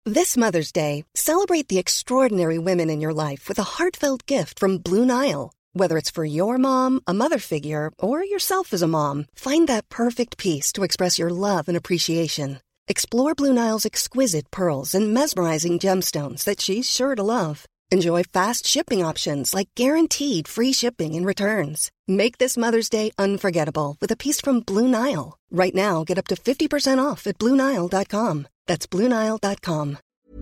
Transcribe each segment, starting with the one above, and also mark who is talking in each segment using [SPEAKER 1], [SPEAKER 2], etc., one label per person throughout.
[SPEAKER 1] This Mother's Day, celebrate the extraordinary women in your life with a heartfelt gift from Blue Nile. Whether it's for your mom, a mother figure, or yourself as a mom, find that perfect piece to express your love and appreciation. Explore Blue Nile's exquisite pearls and mesmerizing gemstones that she's sure to love. Enjoy fast shipping options like guaranteed free shipping and returns. Make this Mother's Day unforgettable with a piece from Blue Nile. Right now, get up to 50% off at BlueNile.com. That's BlueNile.com.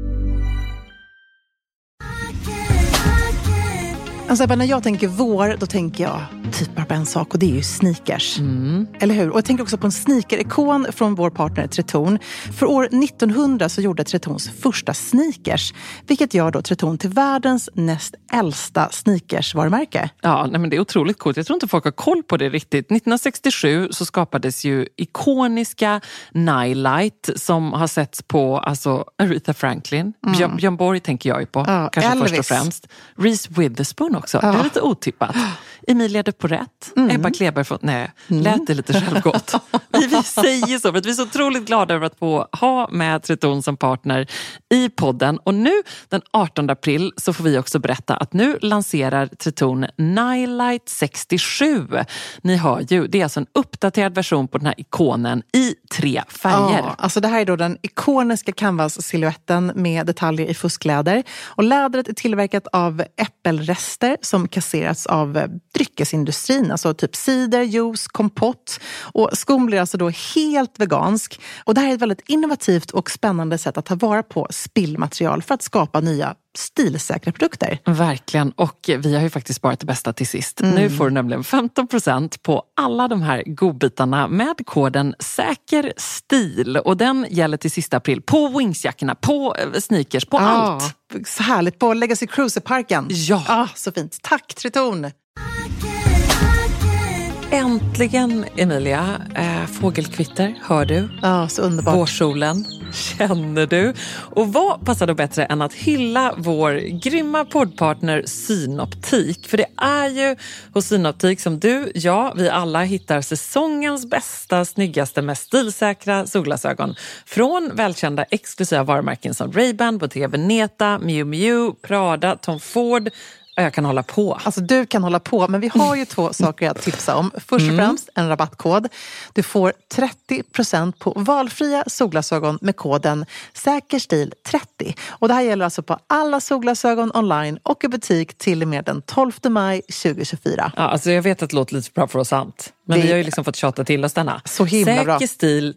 [SPEAKER 2] Alltså när jag tänker vår, då tänker jag typ bara på en sak, och det är ju sneakers. Eller hur? Och jag tänker också på en sneaker-ikon från vår partner Tretorn. För år 1900 så gjorde Tretorns första sneakers, vilket gör då Tretorn till världens näst äldsta sneakers-varumärke.
[SPEAKER 3] Ja, nej, men det är otroligt coolt. Jag tror inte folk har koll på det riktigt. 1967 så skapades ju ikoniska Nightlight som har setts på alltså Aretha Franklin. Björn Borg tänker jag ju på, kanske
[SPEAKER 2] Elvis.
[SPEAKER 3] först och främst. Reese Witherspoon också, det är lite otippat. Emilia de Porrett, Ebba Kleberfot, nej, lät det lite självgott. Vi säger så för att vi är så otroligt glada över att få ha med Tretorn som partner i podden. Och nu den 18 april så får vi också berätta att nu lanserar Tretorn Nightlight 67. Ni hör ju, det är alltså en uppdaterad version på den här ikonen i 3 färger.
[SPEAKER 2] Ja, alltså det här är då den ikoniska canvas-silhuetten med detaljer i fuskläder. Och lädret är tillverkat av äppelrester som kasserats av dryckesindustrin, alltså typ cider, juice, kompott. Och skon blir alltså då helt vegansk. Och det här är ett väldigt innovativt och spännande sätt att ta vara på spillmaterial för att skapa nya stilsäkra produkter.
[SPEAKER 3] Verkligen, och vi har ju faktiskt sparat det bästa till sist. Nu får du nämligen 15% på alla de här godbitarna med koden SÄKERSTIL. Och den gäller till sista april på Wingsjackorna, på sneakers, på allt.
[SPEAKER 2] Så härligt, på Legacy Cruiser-parken.
[SPEAKER 3] Ja.
[SPEAKER 2] Så fint. Tack Tretorn!
[SPEAKER 3] Äntligen, Emilia. Fågelkvitter, hör du?
[SPEAKER 2] Ja, så underbart.
[SPEAKER 3] Vårsolen, känner du? Och vad passar då bättre än att hylla vår grymma poddpartner Synoptik? För det är ju hos Synoptik som du, vi alla hittar säsongens bästa, snyggaste, mest stilsäkra solglasögon. Från välkända exklusiva varumärken som Ray-Ban, Bottega Veneta, Miu Miu, Prada, Tom Ford. Jag kan hålla på.
[SPEAKER 2] Alltså du kan hålla på, men vi har ju 2 saker att tipsa om. Först och främst en rabattkod. Du får 30% på valfria solglasögon med koden SÄKERSTIL30. Och det här gäller alltså på alla solglasögon online och i butik till och med den 12 maj 2024.
[SPEAKER 3] Ja, alltså jag vet att det låter lite bra för oss sant. Men vi har ju liksom fått tjata till oss denna.
[SPEAKER 2] Så himla bra.
[SPEAKER 3] Säker stil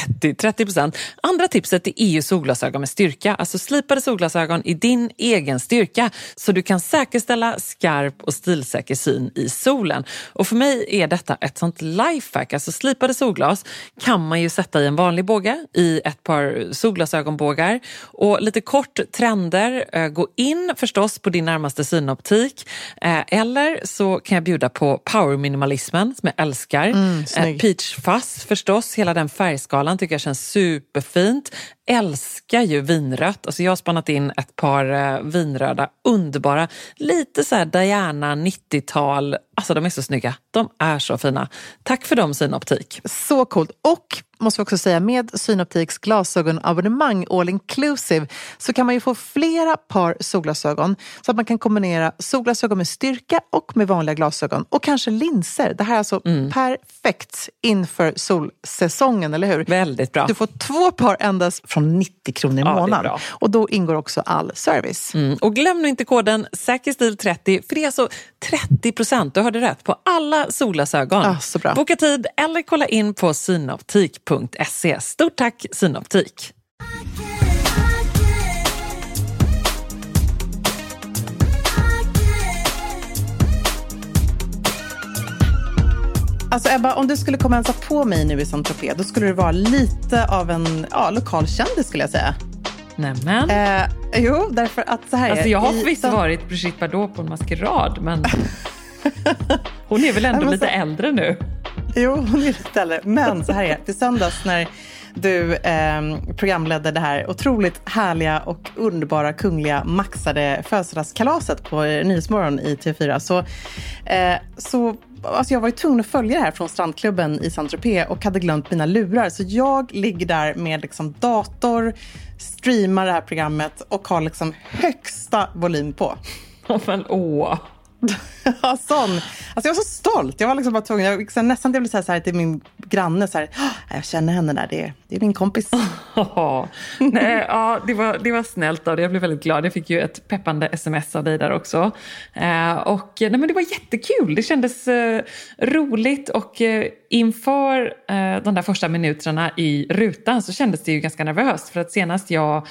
[SPEAKER 3] 30%. Andra tipset är EU solglasögon med styrka. Alltså slipade solglasögon i din egen styrka. Så du kan säkerställa skarp och stilsäker syn i solen. Och för mig är detta ett sånt lifehack. Alltså slipade solglas kan man ju sätta i en vanlig båge. I ett par solglasögonbågar. Och lite kort trender. Gå in förstås på din närmaste synoptik. Eller så kan jag bjuda på power minimalismen som jag älskar. Peach fuzz förstås. Hela den färgskalan tycker jag känns superfint. Älskar ju vinrött. Alltså jag har spannat in ett par vinröda, underbara. Lite så här Diana 90-tal. Alltså de är så snygga. De är så fina. Tack för dem Synoptik.
[SPEAKER 2] Så coolt. Och måste vi också säga, med Synoptiks glasögonabonnemang all inclusive så kan man ju få flera par solglasögon så att man kan kombinera solglasögon med styrka och med vanliga glasögon och kanske linser. Det här är alltså perfekt inför solsäsongen, eller hur?
[SPEAKER 3] Väldigt bra.
[SPEAKER 2] Du får 2 par endast från 90 kronor i månaden. Och då ingår också all service.
[SPEAKER 3] Och glöm nu inte koden SÄKERSTIL30 för det är alltså 30%, du hörde rätt, på alla solglasögon.
[SPEAKER 2] Så bra.
[SPEAKER 3] Boka tid eller kolla in på synoptik.se. Stort tack Synoptik!
[SPEAKER 2] Alltså Ebba, om du skulle komma hälsa på mig nu i Saint-Tropez, då skulle det vara lite av en lokal kändis skulle jag säga.
[SPEAKER 3] Nämen.
[SPEAKER 2] Jo, därför att så här
[SPEAKER 3] alltså jag har visst varit Brigitte Bardot på en maskerad, men hon är väl ändå lite äldre nu.
[SPEAKER 2] Jo, hon är lite äldre. Men så här är det. Till söndags när du programledde det här otroligt härliga och underbara kungliga maxade födelsedagskalaset på Nyhetsmorgon i TV4 så alltså jag var ju tvungen att följa det här från strandklubben i Saint-Tropez och hade glömt mina lurar. Så jag ligger där med liksom dator, streamar det här programmet och har liksom högsta volym på.
[SPEAKER 3] Men åh.
[SPEAKER 2] Ja, sån. Alltså jag var så stolt. Jag var liksom bara tvungen. Jag nästan blev så här till min granne så här, jag känner henne där, det är min kompis.
[SPEAKER 3] Nej, ja, det var snällt av dig. Jag blev väldigt glad. Jag fick ju ett peppande sms av dig där också. Och nej, men det var jättekul. Det kändes roligt och inför de där första minuterna i rutan så kändes det ju ganska nervöst. För att senast jag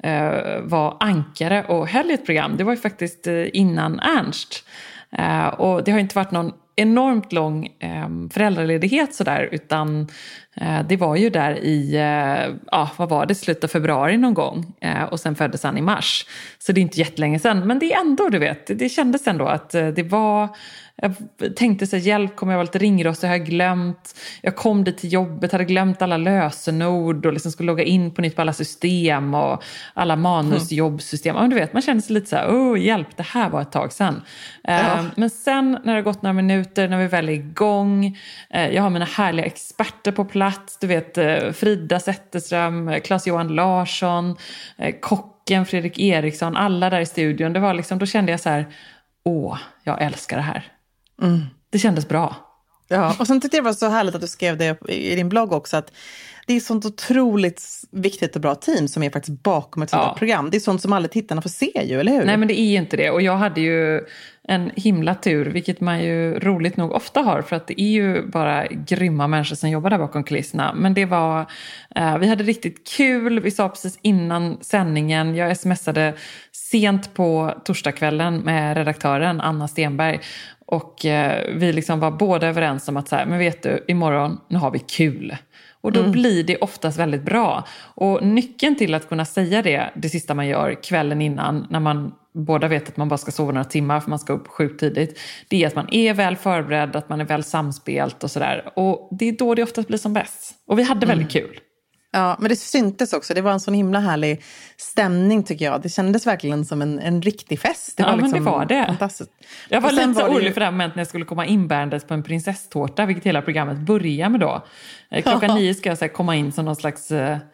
[SPEAKER 3] var ankare och höll ett program, det var ju faktiskt innan Ernst. Och det har inte varit någon enormt lång föräldraledighet sådär, utan det var ju där i, vad var det, slutet av februari någon gång, och sen föddes han i mars. Så det är inte jättelänge sedan, men det är ändå, du vet, det kändes ändå att det var, jag tänkte så hjälp, kommer jag vara lite ringrostig, jag har glömt, jag kom dit till jobbet, hade glömt alla lösenord och liksom skulle logga in på nytt på alla system och alla manusjobbsystem. Ja, du vet, man kände sig lite så här, hjälp, det här var ett tag sedan. Men sen när det har gått några minuter, när vi väl är igång, jag har mina härliga experter på plats, du vet, Frida Zetterström, Claes-Johan Larsson, kocken Fredrik Eriksson, alla där i studion. Det var liksom, då kände jag så här, jag älskar det här. Det kändes bra.
[SPEAKER 2] Ja, och sen tyckte jag det var så härligt att du skrev det i din blogg också, att det är sånt otroligt viktigt och bra team som är faktiskt bakom ett sånt program. Det är sånt som alla tittarna får se ju, eller hur?
[SPEAKER 3] Nej, men det är ju inte det. Och jag hade ju en himla tur, vilket man ju roligt nog ofta har, för att det är ju bara grymma människor som jobbar där bakom kulisserna. Men det var, vi hade riktigt kul. Vi sa precis innan sändningen, jag smsade sent på torsdagskvällen med redaktören Anna Stenberg. Och vi liksom var båda överens om att så här, men vet du, imorgon, nu har vi kul. Och då blir det oftast väldigt bra. Och nyckeln till att kunna säga det sista man gör kvällen innan, när man båda vet att man bara ska sova några timmar för man ska upp sjukt tidigt, det är att man är väl förberedd, att man är väl samspelt och sådär. Och det är då det oftast blir som bäst. Och vi hade väldigt kul.
[SPEAKER 2] Ja, men det syntes också. Det var en sån himla härlig stämning, tycker jag. Det kändes verkligen som en riktig fest. Det var liksom,
[SPEAKER 3] men det var det.
[SPEAKER 2] Fantastiskt.
[SPEAKER 3] Jag var lite så orolig för det här momentet när jag skulle komma inbärandes på en prinsesstårta, vilket hela programmet börjar med då. Klockan 9 ska jag så här, komma in som någon slags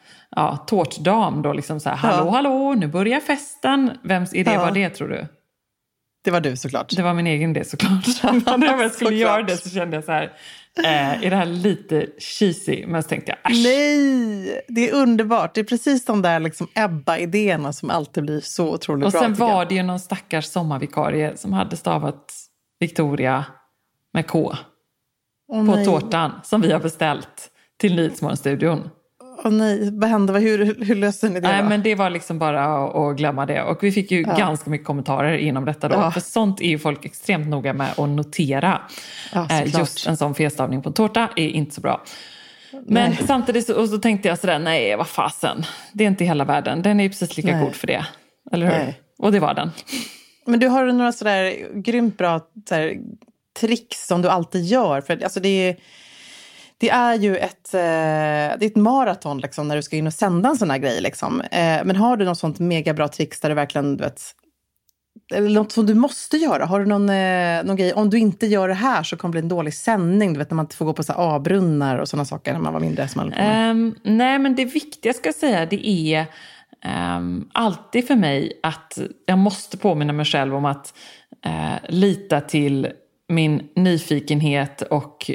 [SPEAKER 3] tårtdam då, liksom så här, hallå, nu börjar festen. Vems idé var det, tror du?
[SPEAKER 2] Det var du, såklart.
[SPEAKER 3] Det var min egen idé, såklart. När jag skulle göra det så kände jag så här, är det här lite cheesy? Men så tänkte jag,
[SPEAKER 2] nej, det är underbart. Det är precis de där liksom Ebba-idéerna som alltid blir så otroligt bra.
[SPEAKER 3] Och sen var det ju någon stackars sommarvikarie som hade stavat Victoria med K på tårtan som vi har beställt till Nyhetsmorgonstudion.
[SPEAKER 2] Nej, vad hände? Hur löste ni det?
[SPEAKER 3] Nej, men det var liksom bara att glömma det. Och vi fick ju ganska mycket kommentarer inom detta då. Ja. För sånt är ju folk extremt noga med att notera. Just en sån felstavning på tårta är inte så bra. Men samtidigt så tänkte jag sådär, nej, vad fasen. Det är inte hela världen. Den är ju precis lika god för det. Eller hur? Nej. Och det var den. Men
[SPEAKER 2] du har några sådär grymt bra sådär, tricks som du alltid gör. För alltså det är ju ett maraton liksom, när du ska in och sända en sån här grej. Liksom. Men har du något sånt mega bra tricks där du verkligen, du vet, eller något som du måste göra? Har du någon grej, om du inte gör det här så kommer det bli en dålig sändning, du vet, när man inte får gå på så här A-brunnar och sådana saker när man var mindre?
[SPEAKER 3] Nej, men det viktiga ska jag säga, det är alltid för mig att jag måste påminna mig själv om att lita till min nyfikenhet och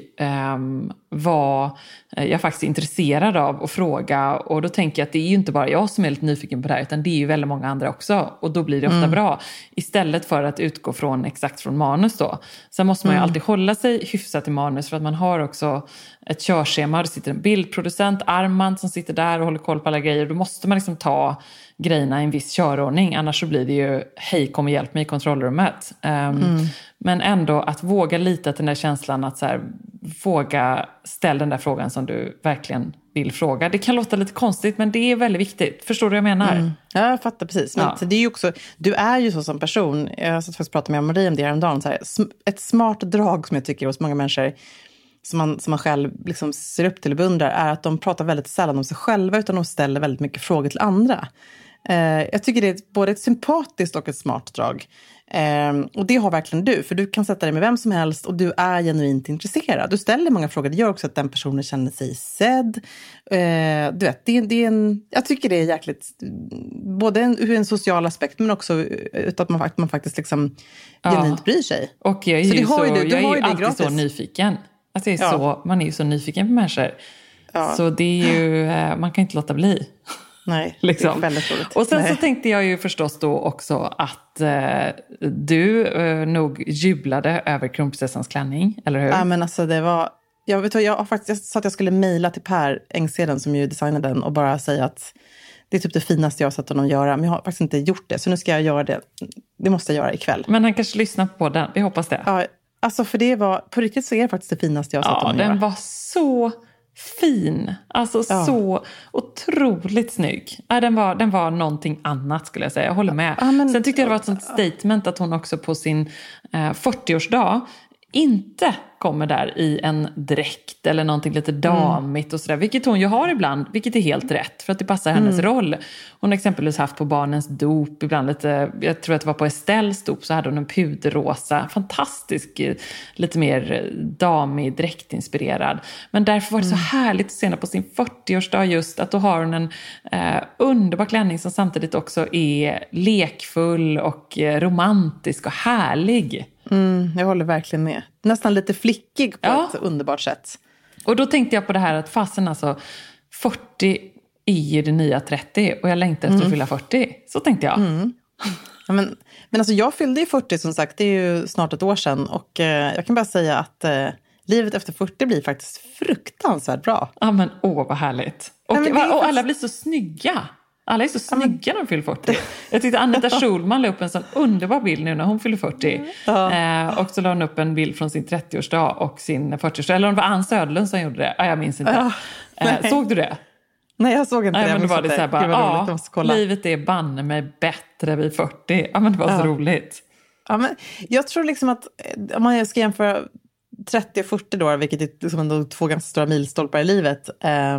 [SPEAKER 3] vad jag faktiskt är intresserad av och fråga. Och då tänker jag att det är ju inte bara jag som är lite nyfiken på det här, utan det är ju väldigt många andra också. Och då blir det ofta bra. Istället för att utgå exakt från manus då. Sen måste man ju alltid hålla sig hyfsat i manus, för att man har också ett körschema. Det sitter en bildproducent, Armand, som sitter där och håller koll på alla grejer. Då måste man liksom ta grejerna i en viss körordning. Annars så blir det ju, hej, kom och hjälp mig i kontrollrummet. Men ändå att våga lita till den där känslan att så här, våga ställa den där frågan som du verkligen vill fråga. Det kan låta lite konstigt, men det är väldigt viktigt. Förstår du vad jag menar?
[SPEAKER 2] Ja, jag fattar precis. Men det är ju också, du är ju så som person. Jag har faktiskt pratat med Marie om det häromdagen. Så här, ett smart drag som jag tycker hos många människor som man själv liksom ser upp till och beundrar är att de pratar väldigt sällan om sig själva, utan de ställer väldigt mycket frågor till andra. Jag tycker det är både ett sympatiskt och ett smart drag. Och det har verkligen du. För du kan sätta dig med vem som helst och du är genuint intresserad. Du ställer många frågor. Det gör också att den personen känner sig sedd. Du vet, det är jag tycker det är jäkligt... Både ur en social aspekt men också utan att man faktiskt liksom genuint bryr sig.
[SPEAKER 3] Och jag är ju, alltid så nyfiken. Alltså man är ju så nyfiken på människor. Ja. Så det är ju... Man kan inte låta bli.
[SPEAKER 2] Nej,
[SPEAKER 3] liksom.
[SPEAKER 2] Det är väldigt roligt.
[SPEAKER 3] Och sen så tänkte jag ju förstås då också att du nog jublade över kronprinsessans klänning, eller hur?
[SPEAKER 2] Ja, men alltså det var... Jag sa att jag skulle mejla till Per Engseden som ju designade den och bara säga att det är typ det finaste jag har sett honom göra. Men jag har faktiskt inte gjort det, så nu ska jag göra det. Det måste jag göra ikväll.
[SPEAKER 3] Men han kanske lyssnar på den, vi hoppas det.
[SPEAKER 2] Ja, alltså för det var... På riktigt så är det faktiskt det finaste jag har sett honom göra.
[SPEAKER 3] Ja, den var så... fin, alltså så otroligt snygg. Den var någonting annat skulle jag säga, jag håller med. Sen tyckte jag det var ett sånt statement att hon också på sin 40-årsdag inte kommer där i en dräkt eller någonting lite damigt och sådär, vilket hon ju har ibland, vilket är helt rätt för att det passar hennes roll. Hon har exempelvis haft på barnens dop ibland lite, jag tror att det var på Estelles dop, så hade hon en puderrosa, fantastisk, lite mer damig, dräktinspirerad. Men därför var det så härligt att se henne på sin 40-årsdag just, att då har hon en underbar klänning som samtidigt också är lekfull och romantisk och härlig.
[SPEAKER 2] Jag håller verkligen med. Nästan lite flickig på ett underbart sätt. Och
[SPEAKER 3] då tänkte jag på det här att fasen alltså 40 är det nya 30 och jag längtar efter att fylla 40. Så tänkte jag.
[SPEAKER 2] Ja, men alltså jag fyllde ju 40 som sagt, det är ju snart ett år sedan. Och jag kan bara säga att livet efter 40 blir faktiskt fruktansvärt bra.
[SPEAKER 3] Ja men vad härligt. Och alla blir så snygga. Alla är så snygga när de fyller 40. Jag tyckte Anita Schulman la upp en sån underbar bild nu när hon fyller 40. Och så la hon upp en bild från sin 30-årsdag och sin 40-årsdag. Eller om det var Ann Södlund som gjorde det. Jag minns inte. Såg du det?
[SPEAKER 2] Nej, jag såg inte det.
[SPEAKER 3] Men det var det så här bara, livet är banne mig bättre vid 40. Ja, men det var så roligt.
[SPEAKER 2] Ja, men jag tror liksom att om man ska jämföra 30 och 40 då, vilket är liksom ändå 2 ganska stora milstolpar i livet,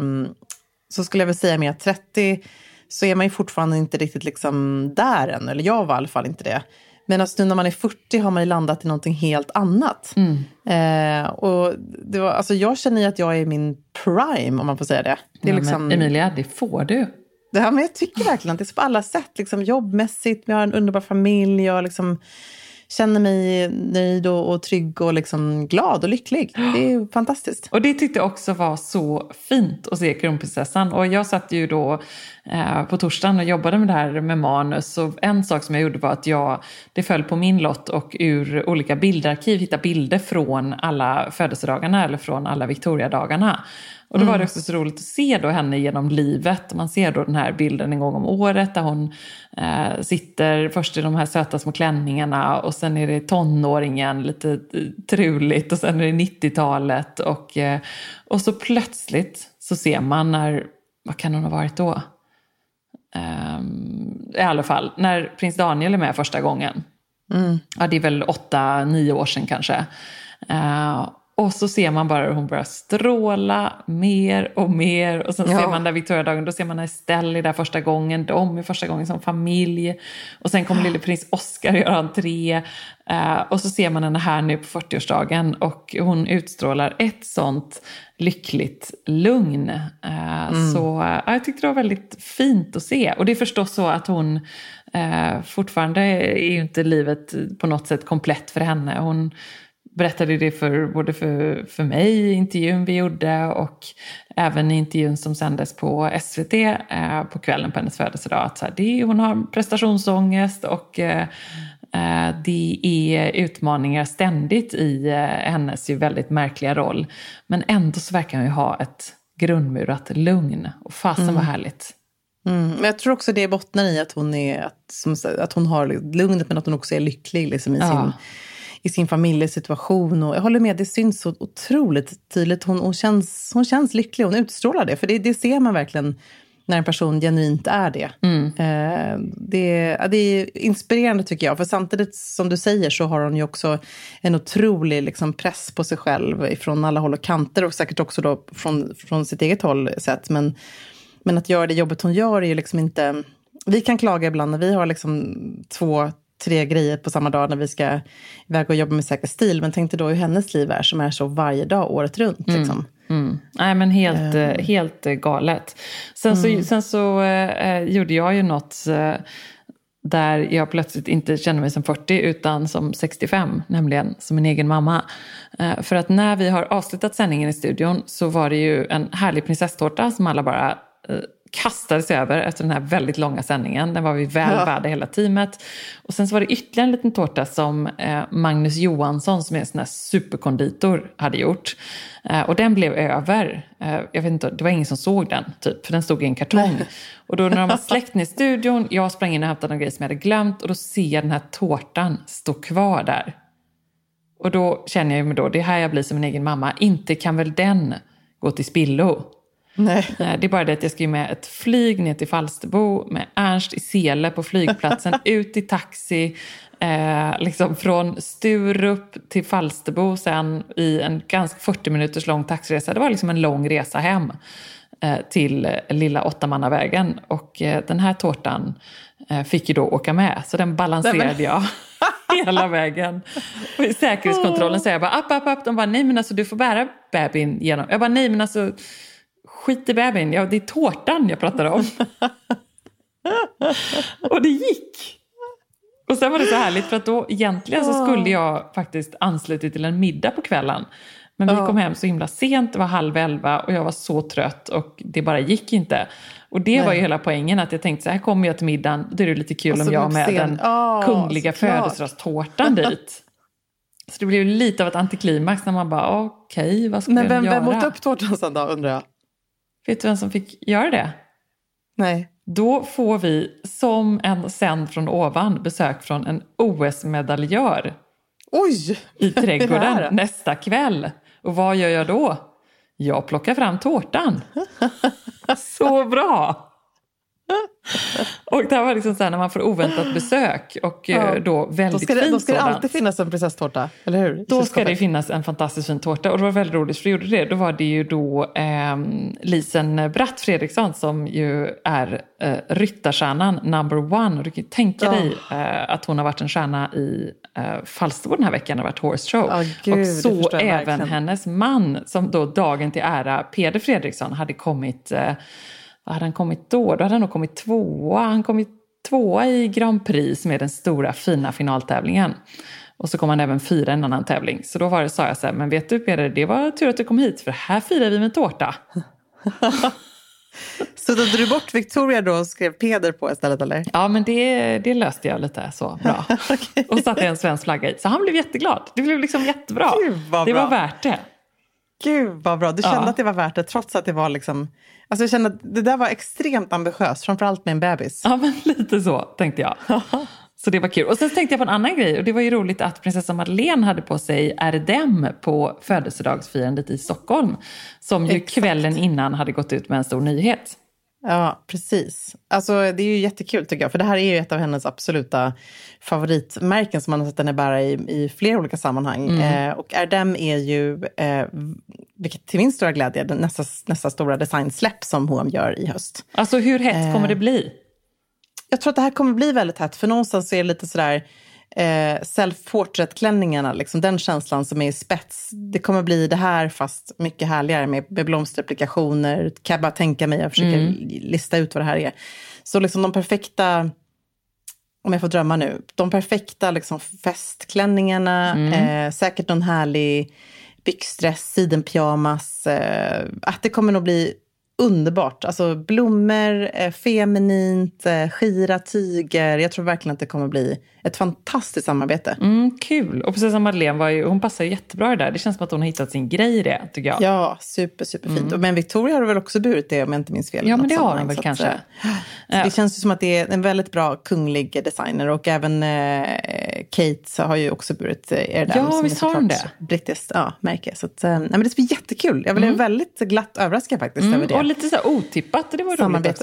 [SPEAKER 2] så skulle jag väl säga med att 30 så är man ju fortfarande inte riktigt liksom där än. Eller jag var i alla fall inte det. Men alltså nu när man är 40 har man ju landat i någonting helt annat. Och det var, alltså jag känner ju att jag är i min prime, om man får säga det. Det är liksom...
[SPEAKER 3] men Emilia, det får du.
[SPEAKER 2] Det här, men jag tycker verkligen att det är så på alla sätt. Liksom jobbmässigt, jag har en underbar familj. Jag liksom känner mig nöjd och trygg och liksom glad och lycklig. Det är fantastiskt.
[SPEAKER 3] Och det tyckte jag också var så fint att se kronprinsessan. Och jag satt ju då på torsdagen och jobbade med det här med manus. Och en sak som jag gjorde var att det föll på min lott och ur olika bildarkiv hitta bilder från alla födelsedagarna eller från alla Victoria-dagarna. Och då var det också så roligt att se då henne genom livet. Man ser då den här bilden en gång om året där hon sitter först i de här söta små klänningarna och sen är det tonåringen lite truligt och sen är det 90-talet och så plötsligt så ser man vad kan hon ha varit då? I alla fall, när prins Daniel är med första gången. Ja, det är väl 8-9 år sedan kanske. Och så ser man bara hur hon börjar stråla mer och mer. Och sen ser man där Victoria-dagen, då ser man Estelle där första gången. De är första gången som familj. Och sen kommer lille prins Oscar göra entré. Och så ser man henne här nu på 40-årsdagen. Och hon utstrålar ett sånt lyckligt lugn. Så jag tyckte det var väldigt fint att se. Och det är förstås så att hon fortfarande är ju inte livet på något sätt komplett för henne. Hon berättade det både för mig i intervjun vi gjorde och även i intervjun som sändes på SVT på kvällen på hennes födelsedag. Att så här, hon har prestationsångest och det är utmaningar ständigt i hennes ju väldigt märkliga roll. Men ändå så verkar hon ju ha ett grundmurat lugn och fasen var härligt.
[SPEAKER 2] Men jag tror också det bottnar i att att hon har lugnet men att hon också är lycklig liksom, i sin familjesituation. Och jag håller med, det syns så otroligt tydligt. Hon känns lycklig, hon utstrålar det. För det ser man verkligen när en person genuint är det. Det är inspirerande tycker jag. För samtidigt som du säger så har hon ju också en otrolig liksom, press på sig själv från alla håll och kanter. Och säkert också då från sitt eget håll sett. Men att göra det jobbet hon gör är ju liksom inte... Vi kan klaga ibland när vi har liksom 2-3 grejer på samma dag när vi ska iväg och jobba med säker stil. Men tänk dig då hur hennes liv är som är så varje dag, året runt. Liksom.
[SPEAKER 3] Nej, men helt galet. Sen så gjorde jag ju något där jag plötsligt inte känner mig som 40 utan som 65, nämligen som en egen mamma. För att när vi har avslutat sändningen i studion så var det ju en härlig prinsesstårta som alla bara kastade sig över efter den här väldigt långa sändningen. Den var vi väl värda hela teamet. Och sen så var det ytterligare en liten tårta som Magnus Johansson, som är en sån här superkonditor, hade gjort. Och den blev över. Jag vet inte, det var ingen som såg den typ, för den stod i en kartong. Och då när de var släckt ner i studion, jag sprang in och hämtade en grej som jag hade glömt, och då ser jag den här tårtan stå kvar där. Och då känner jag mig då, det är här jag blir som en egen mamma. Inte kan väl den gå till spillo? Nej. Det är bara det att jag ska med ett flyg ner till Falsterbo med Ernst i sele på flygplatsen, ut i taxi, liksom från Sturup till Falsterbo, sen i en ganska 40 minuters lång taxiresa. Det var liksom en lång resa hem till lilla 8-mannavägen, och den här tårtan fick ju då åka med, så den balanserade jag hela vägen. Och i säkerhetskontrollen säger jag bara app. De bara, nej men alltså du får bära bebin genom. Jag bara, nej men alltså skit i bebin, det är tårtan jag pratar om. Och det gick. Och sen var det så härligt, för att då egentligen så skulle jag faktiskt ansluta till en middag på kvällen. Men vi kom hem så himla sent, det var 22:30 och jag var så trött och det bara gick inte. Och det var ju hela poängen, att jag tänkte så här kommer jag till middagen, då är det lite kul om jag med den kungliga födelsedagstårtan dit. Så det blev lite av ett antiklimax när man bara, okej, vad ska jag göra? Men
[SPEAKER 2] vem åt upp tårtan sen då, undrar jag?
[SPEAKER 3] Vet du vem som fick göra det?
[SPEAKER 2] Nej.
[SPEAKER 3] Då får vi, som en sänd från ovan, besök från en OS-medaljör.
[SPEAKER 2] Oj!
[SPEAKER 3] I trädgården nästa kväll. Och vad gör jag då? Jag plockar fram tårtan. Så bra! Och det var liksom så här när man får oväntat besök och då väldigt fint.
[SPEAKER 2] Då ska det alltid finnas en prinsesstårta, eller hur?
[SPEAKER 3] Då ska det finnas en fantastiskt fin tårta, och det var väldigt roligt för vi gjorde det. Då var det ju då Lisen Bratt Fredriksson som ju är ryttarstjärnan number one. Och du kan ju tänka dig att hon har varit en stjärna i Falsterbo den här veckan, har varit horse show.
[SPEAKER 2] Gud,
[SPEAKER 3] och så även hennes man, som då dagen till ära, Peder Fredriksson, hade kommit... Vad hade han kommit då? Då hade han nog kommit tvåa. Han kommit tvåa i Grand Prix, som är den stora fina finaltävlingen. Och så kom han även 4 i en annan tävling. Så då sa jag så här, men vet du Peder, det var tur att du kom hit, för här firar vi med tårta.
[SPEAKER 2] Så då drog du bort Victoria då och skrev Peder på istället, eller?
[SPEAKER 3] Ja, men det löste jag lite så bra. Okay. Och satte en svensk flagga i. Så han blev jätteglad. Det blev liksom jättebra. Det var värt det.
[SPEAKER 2] Gud vad bra. Du kände att det var värt det, trots att det var liksom... Alltså jag kände att det där var extremt ambitiöst, framförallt med en bebis.
[SPEAKER 3] Ja, men lite så tänkte jag. Så det var kul. Och sen tänkte jag på en annan grej, och det var ju roligt att prinsessa Madeleine hade på sig RDM på födelsedagsfirandet i Stockholm, som ju kvällen innan hade gått ut med en stor nyhet.
[SPEAKER 2] Ja, precis. Alltså det är ju jättekul tycker jag, för det här är ju ett av hennes absoluta favoritmärken som man har sett henne bära i flera olika sammanhang. Och RDM är ju, vilket till min stora glädje, nästa stora designsläpp som H&M gör i höst.
[SPEAKER 3] Alltså hur hett kommer det bli?
[SPEAKER 2] Jag tror att det här kommer bli väldigt hett, för någonstans så är det lite sådär self-portrait-klänningarna, liksom den känslan som är i spets. Det kommer bli det här fast mycket härligare med blomsterapplikationer. Kan jag bara tänka mig, jag försöker lista ut vad det här är. Så liksom de perfekta, om jag får drömma nu, de perfekta liksom festklänningarna, säkert någon härlig byxdress, sidenpyjamas, att det kommer nog bli underbart. Alltså blommor, feminint, skira tyger. Jag tror verkligen att det kommer bli ett fantastiskt samarbete.
[SPEAKER 3] Kul. Och precis som Madeleine hon passar jättebra där. Det känns som att hon har hittat sin grej i det, tycker jag.
[SPEAKER 2] Ja, superfint. Men Victoria har väl också burit det, om jag inte minns fel.
[SPEAKER 3] Ja, men det har hon väl kanske.
[SPEAKER 2] Det känns ju som att det är en väldigt bra kunglig designer. Och även Kate har ju också burit det.
[SPEAKER 3] Ja, visst har hon det.
[SPEAKER 2] Brittiskt märke. Så att, nej, men det blir jättekul. Jag blev väldigt glatt överraskad faktiskt över det.
[SPEAKER 3] Och lite så här otippat, det var roligt också.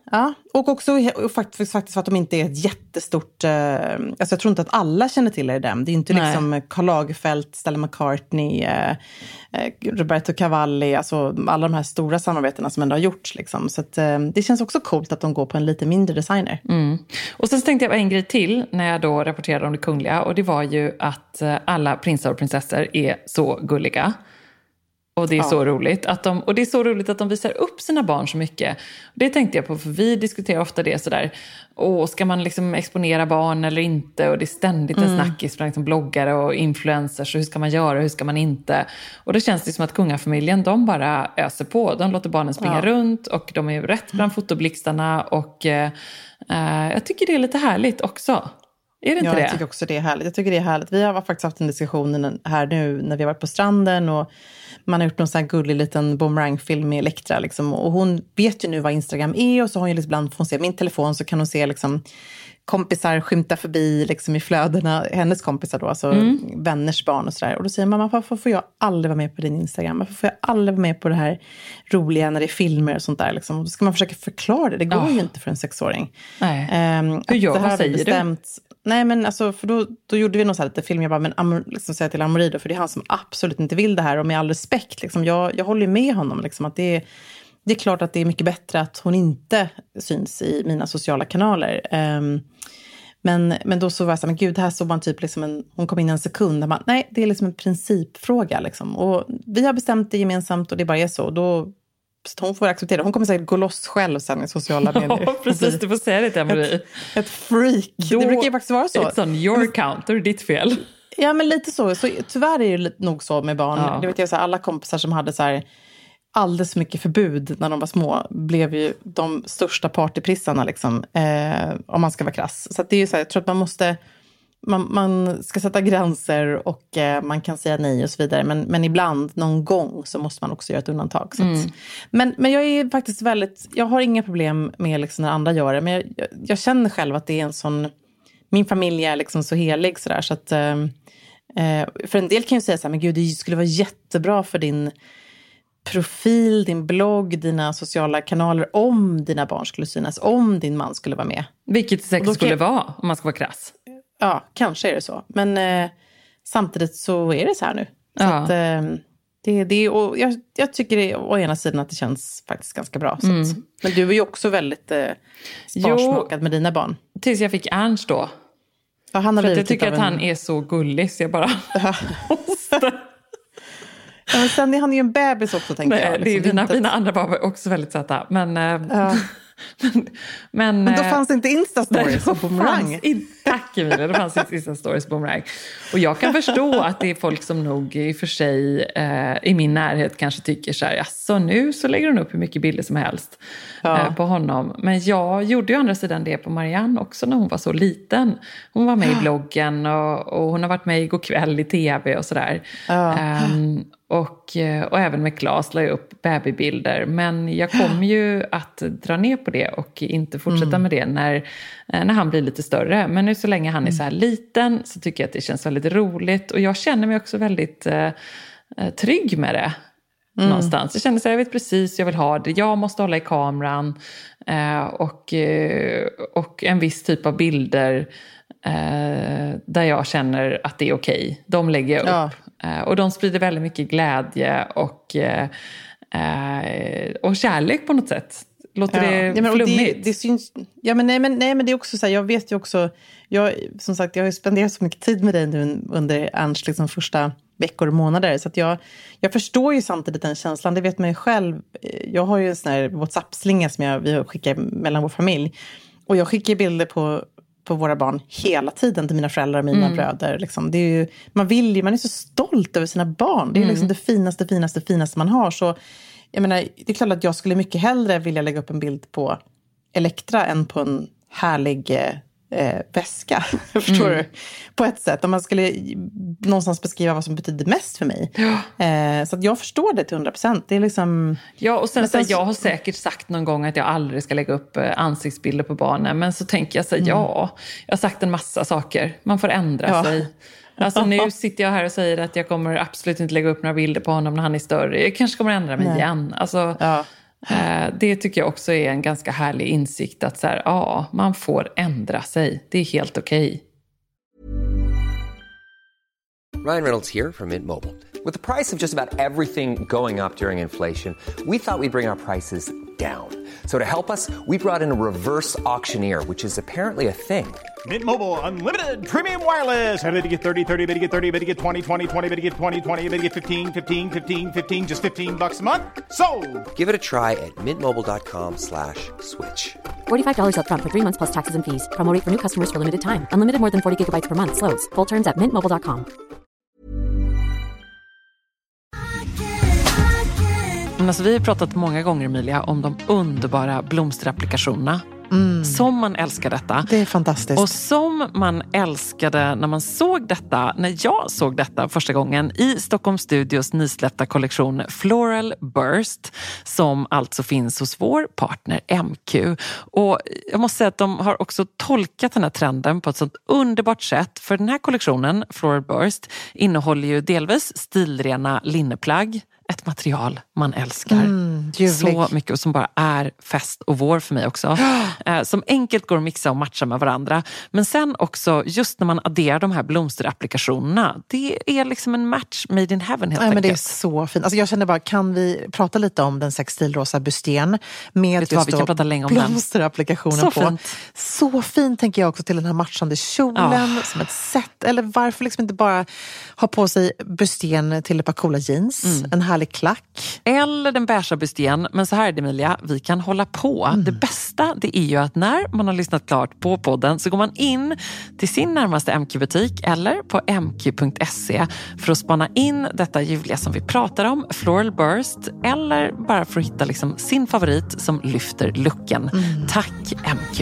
[SPEAKER 2] Ja, och också och faktiskt för att de inte är ett jättestort... alltså jag tror inte att alla känner till det. Det är inte liksom Karl Lagerfeld, Stella McCartney, Roberto Cavalli, alltså alla de här stora samarbetena som ändå har gjorts. Liksom. Så att, det känns också coolt att de går på en lite mindre designer.
[SPEAKER 3] Mm. Och sen tänkte jag på en grej till när jag då rapporterade om det kungliga. Och det var ju att alla prinsar och prinsessor är så gulliga. Och det är så roligt och det är så roligt att de visar upp sina barn så mycket. Det tänkte jag på, för vi diskuterar ofta det sådär. Ska man liksom exponera barn eller inte? Och det är ständigt en snackis från liksom bloggare och influencers. Och hur ska man göra och hur ska man inte? Och då känns det som att kungafamiljen, de bara öser på. De låter barnen springa runt och de är rätt bland fotoblixtarna. Och jag tycker det är lite härligt också. Är det inte det?
[SPEAKER 2] Jag tycker också det är härligt. Jag tycker det är härligt. Vi har faktiskt haft en diskussion här nu när vi har varit på stranden och man har gjort någon sån här gullig liten boomerangfilm med Elektra liksom. Och hon vet ju nu vad Instagram är och så har hon ju liksom ibland, får hon se min telefon så kan hon se liksom kompisar skymta förbi liksom i flödena, hennes kompisar då, alltså vänners barn och sådär. Och då säger mamma, varför får jag aldrig vara med på din Instagram? Varför får jag aldrig vara med på det här roliga när det är filmer och sånt där liksom? Och då ska man försöka förklara det. Det går ju inte för en 6-åring.
[SPEAKER 3] Nej. Vad säger du?
[SPEAKER 2] Nej, men alltså, för då gjorde vi någon så här lite film. Jag bara, men liksom säga till Amori då, för det är han som absolut inte vill det här. Och med all respekt, liksom, jag håller med honom. Liksom, att det är klart att det är mycket bättre att hon inte syns i mina sociala kanaler. Men då så var jag så här, men gud, det här såg man typ liksom hon kom in en sekund. Där man, nej, det är liksom en principfråga. Liksom. Och vi har bestämt det gemensamt och det bara är så. Då hon får acceptera. Hon kommer säkert gå loss själv sen i sociala medier.
[SPEAKER 3] Ja, precis. Du får säga det till Amori.
[SPEAKER 2] Ett freak. Då, det brukar ju faktiskt vara så.
[SPEAKER 3] It's on your account. Det är ditt fel.
[SPEAKER 2] Ja, men lite så. Tyvärr är det nog så med barn. Ja. Det vet jag, så här, alla kompisar som hade så här alldeles mycket förbud när de var små blev ju de största partyprissarna liksom, om man ska vara krass. Så att det är ju så här, jag tror att man ska sätta gränser och man kan säga nej och så vidare. Men ibland, någon gång, så måste man också göra ett undantag. Så att, men jag är faktiskt jag har inga problem med liksom när andra gör det. Men jag känner själv att det är en sån, min familj är liksom så helig sådär. Så att, för en del kan ju säga så här, men gud, det skulle vara jättebra för din profil, din blogg, dina sociala kanaler om dina barn skulle synas, om din man skulle vara med.
[SPEAKER 3] Vilket det säkert skulle vara, om man ska vara krass.
[SPEAKER 2] Ja, kanske är det så. Men samtidigt så är det så här nu. Så att, och jag tycker det, å ena sidan att det känns faktiskt ganska bra. Så att, men du är ju också väldigt sparsmakad med dina barn.
[SPEAKER 3] Tills jag fick Ernst då.
[SPEAKER 2] Ja, han har
[SPEAKER 3] för att jag tycker att han är så gullig så jag bara måste.
[SPEAKER 2] Ja, men sen är han ju en bebis också, tänker jag.
[SPEAKER 3] Liksom. Mina andra barn var också väldigt söta. Men
[SPEAKER 2] då fanns det inte Insta-stories på Boomerang.
[SPEAKER 3] Tack Emilia, det fanns inte Insta-stories på Boomerang. Och jag kan förstå att det är folk som nog i och för sig i min närhet kanske tycker så här, så nu så lägger hon upp hur mycket bilder som helst på honom. Men jag gjorde ju andra sidan det på Marianne också när hon var så liten. Hon var med i bloggen och hon har varit med i Går kväll i tv och sådär. Och även med Claes la jag upp babybilder. Men jag kommer ju att dra ner på det och inte fortsätta med det när han blir lite större. Men nu så länge han är så här liten så tycker jag att det känns väldigt roligt. Och jag känner mig också väldigt trygg med det. Någonstans. Jag känner så jag vet precis jag vill ha det. Jag måste hålla i kameran. Och en viss typ av bilder där jag känner att det är okej. De lägger jag upp. Och de sprider väldigt mycket glädje och kärlek på något sätt. Låter det flummigt?
[SPEAKER 2] Det syns, nej men det är också så här, jag vet ju också, som sagt, jag har ju spenderat så mycket tid med dig nu under Ernst liksom första veckor och månader, så att jag förstår ju samtidigt den känslan, det vet man ju själv. Jag har ju en sån här WhatsApp-slinga som vi skickar mellan vår familj, och jag skickar bilder på våra barn hela tiden till mina föräldrar och mina bröder. Liksom. Det är ju, man är så stolt över sina barn. Det är liksom det finaste man har. Så jag menar, det är klart att jag skulle mycket hellre vilja lägga upp en bild på Elektra än på en härlig väska. Förstår du? På ett sätt. Om man skulle någonstans beskriva vad som betyder mest för mig. Så att jag förstår det till 100%. Det är liksom...
[SPEAKER 3] Ja, och sen jag har säkert sagt någon gång att jag aldrig ska lägga upp ansiktsbilder på barnen. Men så tänker jag jag har sagt en massa saker. Man får ändra sig. Alltså nu sitter jag här och säger att jag kommer absolut inte lägga upp några bilder på honom när han är större. Jag kanske kommer ändra mig igen. Alltså, Det tycker jag också är en ganska härlig insikt att så här, ja, man får ändra sig. Det är helt okej.
[SPEAKER 4] Ryan Reynolds here from Mint Mobile. With the price of just about everything going up during inflation, we thought we'd bring our prices down. So to help us, we brought in a reverse auctioneer, which is apparently a thing.
[SPEAKER 5] Mint Mobile Unlimited Premium Wireless. How to get 30, 30, bit to get 30, bit to get 20, 20, 20, bit to get 20, 20, bit to get 15, 15, 15, 15, just $15 a month? Sold!
[SPEAKER 4] Give it a try at mintmobile.com/switch.
[SPEAKER 6] $45 up front for 3 months plus taxes and fees. Promo rate for new customers for limited time. Unlimited more than 40 gigabytes per month. Slows full terms at mintmobile.com.
[SPEAKER 3] Alltså, vi har pratat många gånger, Emilia, om de underbara blomsterapplikationerna. Som man älskar detta.
[SPEAKER 2] Det är fantastiskt.
[SPEAKER 3] Och som man älskade när man såg detta, när jag såg detta första gången i Stockholm Studios nysläppta kollektion Floral Burst, som alltså finns hos vår partner MQ. Och jag måste säga att de har också tolkat den här trenden på ett sånt underbart sätt. För den här kollektionen, Floral Burst, innehåller ju delvis stilrena linneplagg. Ett material man älskar så mycket och som bara är fest och vår för mig också. Som enkelt går att mixa och matcha med varandra. Men sen också, just när man adderar de här blomsterapplikationerna, det är liksom en match made in heaven helt enkelt.
[SPEAKER 2] Men det är så fint. Alltså jag känner bara, kan vi prata lite om den sextilrosa busten med
[SPEAKER 3] just vi kan prata länge om
[SPEAKER 2] blomsterapplikationen
[SPEAKER 3] så
[SPEAKER 2] på.
[SPEAKER 3] Fint.
[SPEAKER 2] Så fint tänker jag också till den här matchande kjolen som ett sätt. Eller varför liksom inte bara ha på sig busten till ett par coola jeans, en härlig klack.
[SPEAKER 3] Eller den beiga busten. Men så här är det, Emilia, vi kan hålla på. Det bästa, det är ju att när man har lyssnat klart på podden så går man in till sin närmaste MQ-butik eller på mq.se för att spana in detta ljuvliga som vi pratar om, Floral Burst, eller bara för att hitta liksom sin favorit som lyfter looken. Tack MQ!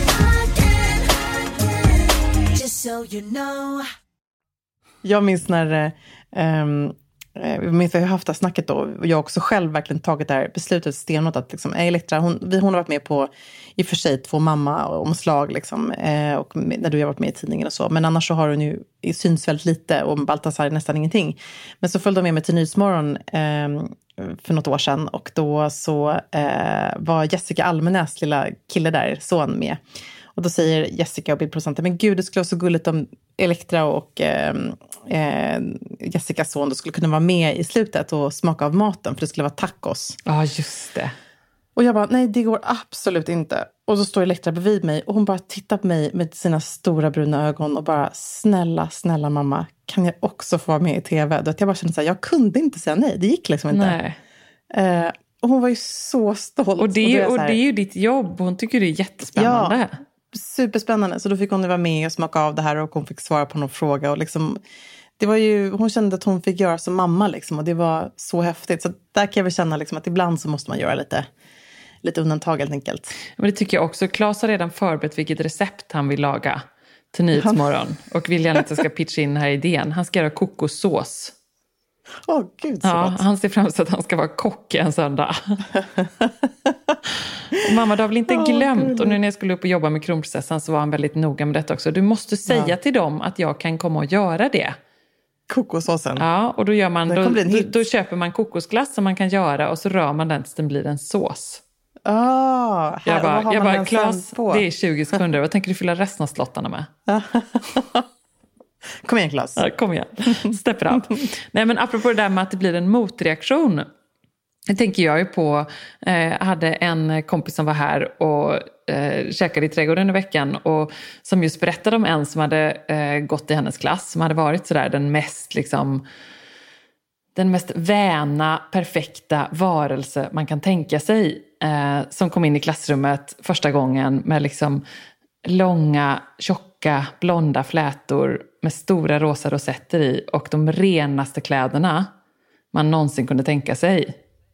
[SPEAKER 2] Jag minns när jag har haft det här snacket då, och jag har också själv verkligen tagit det här beslutet stenhårt att liksom, Elektra, hon har varit med på i och för sig 2 mamma-omslag liksom, och när du har varit med i tidningen och så, men annars så har hon ju syns väldigt lite och Baltasar nästan ingenting. Men så följde de med mig till Nyhetsmorgon för något år sedan, och då så var Jessica Almenäs lilla kille där, son, med. Och då säger Jessica och bildproducenten, men gud, det skulle vara så gulligt om Elektra och Jessicas son då skulle kunna vara med i slutet och smaka av maten, för det skulle vara tacos.
[SPEAKER 3] Ja, just det.
[SPEAKER 2] Och jag bara, nej, det går absolut inte. Och så står Elektra bredvid mig och hon bara tittar på mig med sina stora bruna ögon och bara, snälla mamma, kan jag också få vara med i tv? Då att jag bara kände så här, jag kunde inte säga nej, det gick liksom inte.
[SPEAKER 3] Nej.
[SPEAKER 2] Och hon var ju så stolt.
[SPEAKER 3] Och det är ju ditt jobb, hon tycker det är jättespännande.
[SPEAKER 2] Ja, superspännande. Så då fick hon vara med och smaka av det här och hon fick svara på någon fråga. Och liksom, det var ju, hon kände att hon fick göra som mamma liksom, och det var så häftigt. Så där kan jag väl känna liksom, att ibland så måste man göra lite undantag helt enkelt. Men
[SPEAKER 3] det tycker jag också. Claes har redan förberett vilket recept han vill laga till Nyhetsmorgon. Och vill gärna att jag ska pitcha in den här idén. Han ska göra kokossås.
[SPEAKER 2] Gud så gott.
[SPEAKER 3] Han ser fram emot att han ska vara kock en söndag. Mamma, du har väl inte glömt, och nu när jag skulle upp och jobba med kronprinsessan så var han väldigt noga med detta också. Du måste säga till dem att jag kan komma och göra det.
[SPEAKER 2] Kokossåsen.
[SPEAKER 3] Ja, och då gör man då köper man kokosglass som man kan göra, och så rör man den tills den blir en sås. Jag bara Claes, det är 20 sekunder. Vad tänker du fylla resten av slottarna med?
[SPEAKER 2] Kom igen, Claes.
[SPEAKER 3] Ja, kom igen. Step it up. Nej, men apropå det där med att det blir en motreaktion. Det tänker jag ju på. Hade en kompis som var här och käkade i trädgården i veckan. Och som just berättade om en som hade gått i hennes klass. Som hade varit sådär den mest väna, perfekta varelse man kan tänka sig. Som kom in i klassrummet första gången med liksom långa, tjocka, blonda flätor med stora rosa rosetter i och de renaste kläderna man någonsin kunde tänka sig.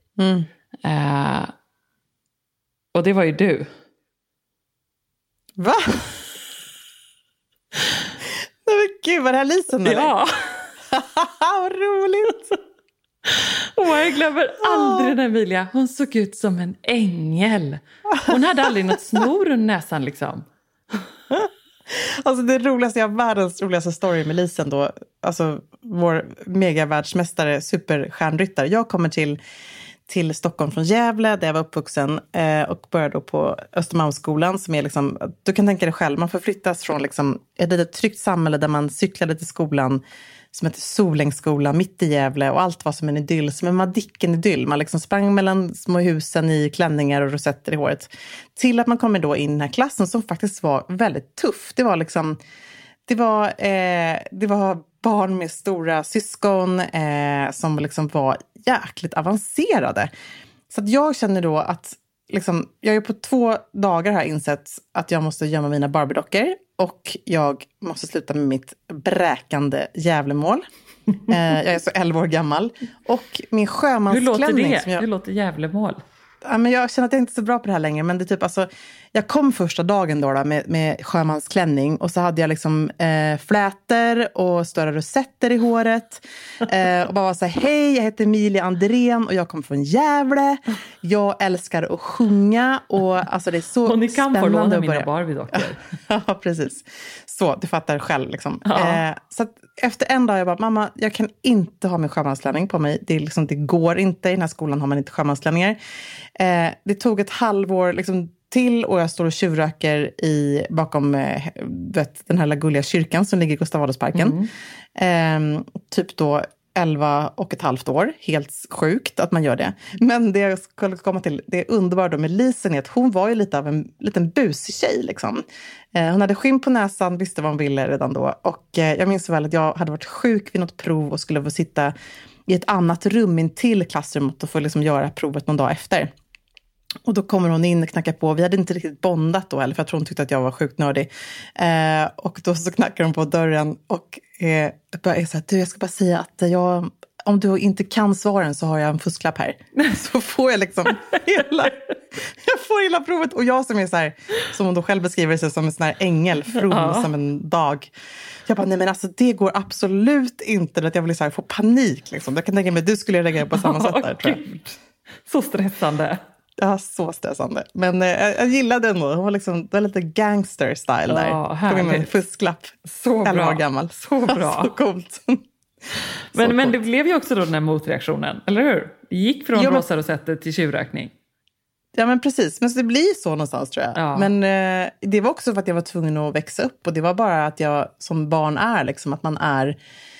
[SPEAKER 3] Och det var ju du.
[SPEAKER 2] Va? Nej men gud, var det här Lisen eller?
[SPEAKER 3] Ja.
[SPEAKER 2] Vad roligt.
[SPEAKER 3] Jag glömmer aldrig den Emilia. Hon såg ut som en ängel. Hon hade aldrig något snor under näsan liksom.
[SPEAKER 2] Alltså det roligaste, jag har världens roligaste story med Lisen då. Alltså vår megavärldsmästare, superstjärnryttare. Jag kommer till till Stockholm från Gävle där jag var uppvuxen och började då på Östermalmsskolan som är liksom, du kan tänka dig själv, man förflyttas från liksom ett litet tryggt samhälle där man cyklade till skolan som heter Solängsskolan mitt i Gävle och allt var som en idyll, som en Madicken-idyll. Man liksom sprang mellan små husen i klänningar och rosetter i håret till att man kommer då in i den här klassen som faktiskt var väldigt tuff. Det var liksom, det var barn med stora syskon som liksom var jäkligt avancerade. Så att jag känner då att liksom, jag är på 2 dagar har insett att jag måste gömma mina Barbie-dockor och jag måste sluta med mitt bräkande Gävlemål. Jag är så 11 år gammal. Och min sjömansklänning...
[SPEAKER 3] Hur låter det? Hur låter Gävlemål?
[SPEAKER 2] Ja, men jag känner att jag inte är så bra på det här längre. Men det är typ, alltså, jag kom första dagen då med sjömansklänning. Och så hade jag liksom flätor och stora rosetter i håret. Och bara var så här, hej, jag heter Emilia Andrén och jag kommer från Gävle. Jag älskar att sjunga. Och alltså det är så
[SPEAKER 3] och ni kan
[SPEAKER 2] spännande
[SPEAKER 3] få låna
[SPEAKER 2] att
[SPEAKER 3] mina
[SPEAKER 2] börja.
[SPEAKER 3] Barbie-dockor.
[SPEAKER 2] Ja, precis. Så, du fattar själv liksom.
[SPEAKER 3] Ja.
[SPEAKER 2] Så att efter en dag jag bara, mamma, jag kan inte ha min sjömansklänning på mig. Det, är liksom, det går inte. I den här skolan har man inte sjömansklänningar. Det tog ett halvår liksom, till och jag står och tjuvröker bakom den här gulliga kyrkan som ligger i Gustav Adolfsparken. Typ då 11,5 år. Helt sjukt att man gör det. Men det jag skulle komma till, det är underbart då med Lisen är att hon var ju lite av en liten busig tjej liksom. Hon hade skinn på näsan, visste vad hon ville redan då. Och jag minns väl att jag hade varit sjuk vid något prov och skulle få sitta i ett annat rum in till klassrummet och få liksom göra provet någon dag efter. Och då kommer hon in och knackar på. Vi hade inte riktigt bondat då heller, för jag tror hon tyckte att jag var sjukt nördig. Och då så knackar hon på dörren och är så här, du, jag ska bara säga att om du inte kan svaren så har jag en fusklapp här. Så får jag liksom hela provet. Och jag som är så här, som hon då själv beskriver sig som en sån här ängel, from som en dag. Jag bara, nej men alltså det går absolut inte, att jag vill så här, få panik liksom. Jag kan tänka mig att du skulle reagera på samma sätt där, tror jag.
[SPEAKER 3] Så stressande.
[SPEAKER 2] Ja, så stressande. Men jag gillade den då. Hon var liksom, det var lite gangster-style där.
[SPEAKER 3] Ja, härligt.
[SPEAKER 2] Med en fusklapp.
[SPEAKER 3] Så
[SPEAKER 2] 11
[SPEAKER 3] bra.
[SPEAKER 2] år gammal.
[SPEAKER 3] Så bra.
[SPEAKER 2] Så coolt.
[SPEAKER 3] Men det blev ju också då den här motreaktionen, eller hur? Det gick från rosa rosetter till tjurräkning.
[SPEAKER 2] Ja, men precis. Men så det blir så någonstans, tror jag.
[SPEAKER 3] Ja.
[SPEAKER 2] Men det var också för att jag var tvungen att växa upp. Och det var bara att jag som barn är, liksom, att man är...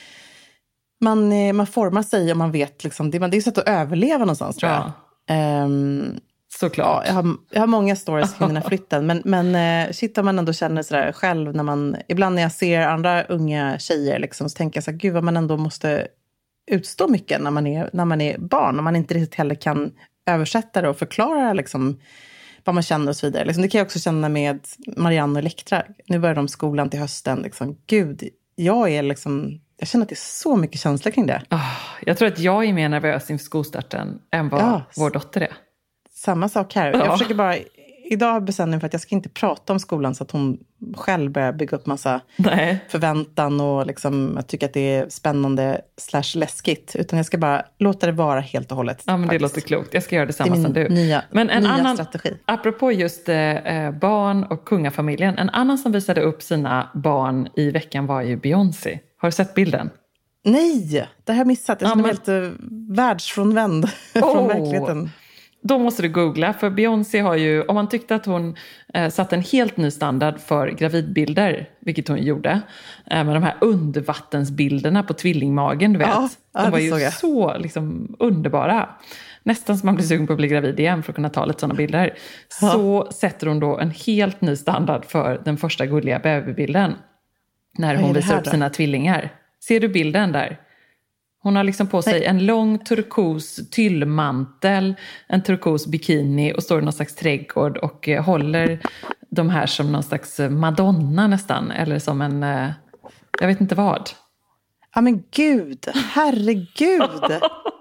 [SPEAKER 2] Man formar sig och man vet, liksom, det är ju sätt att överleva någonstans, tror jag.
[SPEAKER 3] Såklart.
[SPEAKER 2] Ja, jag har många stories kring den här flytten. Men shit, om man ändå känner sådär själv. Ibland när jag ser andra unga tjejer liksom, så tänker jag så här, gud vad man ändå måste utstå mycket när man är barn. Och man inte riktigt heller kan översätta det och förklara liksom, vad man känner och så vidare. Liksom, det kan jag också känna med Marianne och Elektra. Nu börjar de skolan till hösten. Liksom, gud, jag känner att det är så mycket känslor kring det.
[SPEAKER 3] Jag tror att jag är mer nervös inför skolstarten än vad vår dotter är.
[SPEAKER 2] Samma sak här. Jag försöker bara... Idag bestämde jag för att jag ska inte prata om skolan så att hon själv börjar bygga upp massa förväntan och liksom, jag tycker att det är spännande / läskigt. Utan jag ska bara låta det vara helt och hållet.
[SPEAKER 3] Ja, men det låter klokt. Jag ska göra detsamma som du.
[SPEAKER 2] Men en
[SPEAKER 3] annan
[SPEAKER 2] strategi.
[SPEAKER 3] Apropå just barn och kungafamiljen. En annan som visade upp sina barn i veckan var ju Beyoncé. Har du sett bilden?
[SPEAKER 2] Nej, det har jag missat. Jag är helt världsfrånvänd från verkligheten.
[SPEAKER 3] Då måste du googla, för Beyoncé har ju, om man tyckte att hon satt en helt ny standard för gravidbilder, vilket hon gjorde, med de här undervattensbilderna på tvillingmagen, du vet. De var ju så liksom underbara. Nästan som man blir sugen på att bli gravid igen för att kunna ta lite sådana bilder. Så sätter hon då en helt ny standard för den första gulliga babybilden. När hon visar upp sina tvillingar. Ser du bilden där? Hon har liksom på sig en lång turkos tyllmantel, en turkos bikini och står i någon slags trädgård och håller de här som någon slags Madonna nästan. Eller som en, jag vet inte vad.
[SPEAKER 2] Ja men gud, herregud.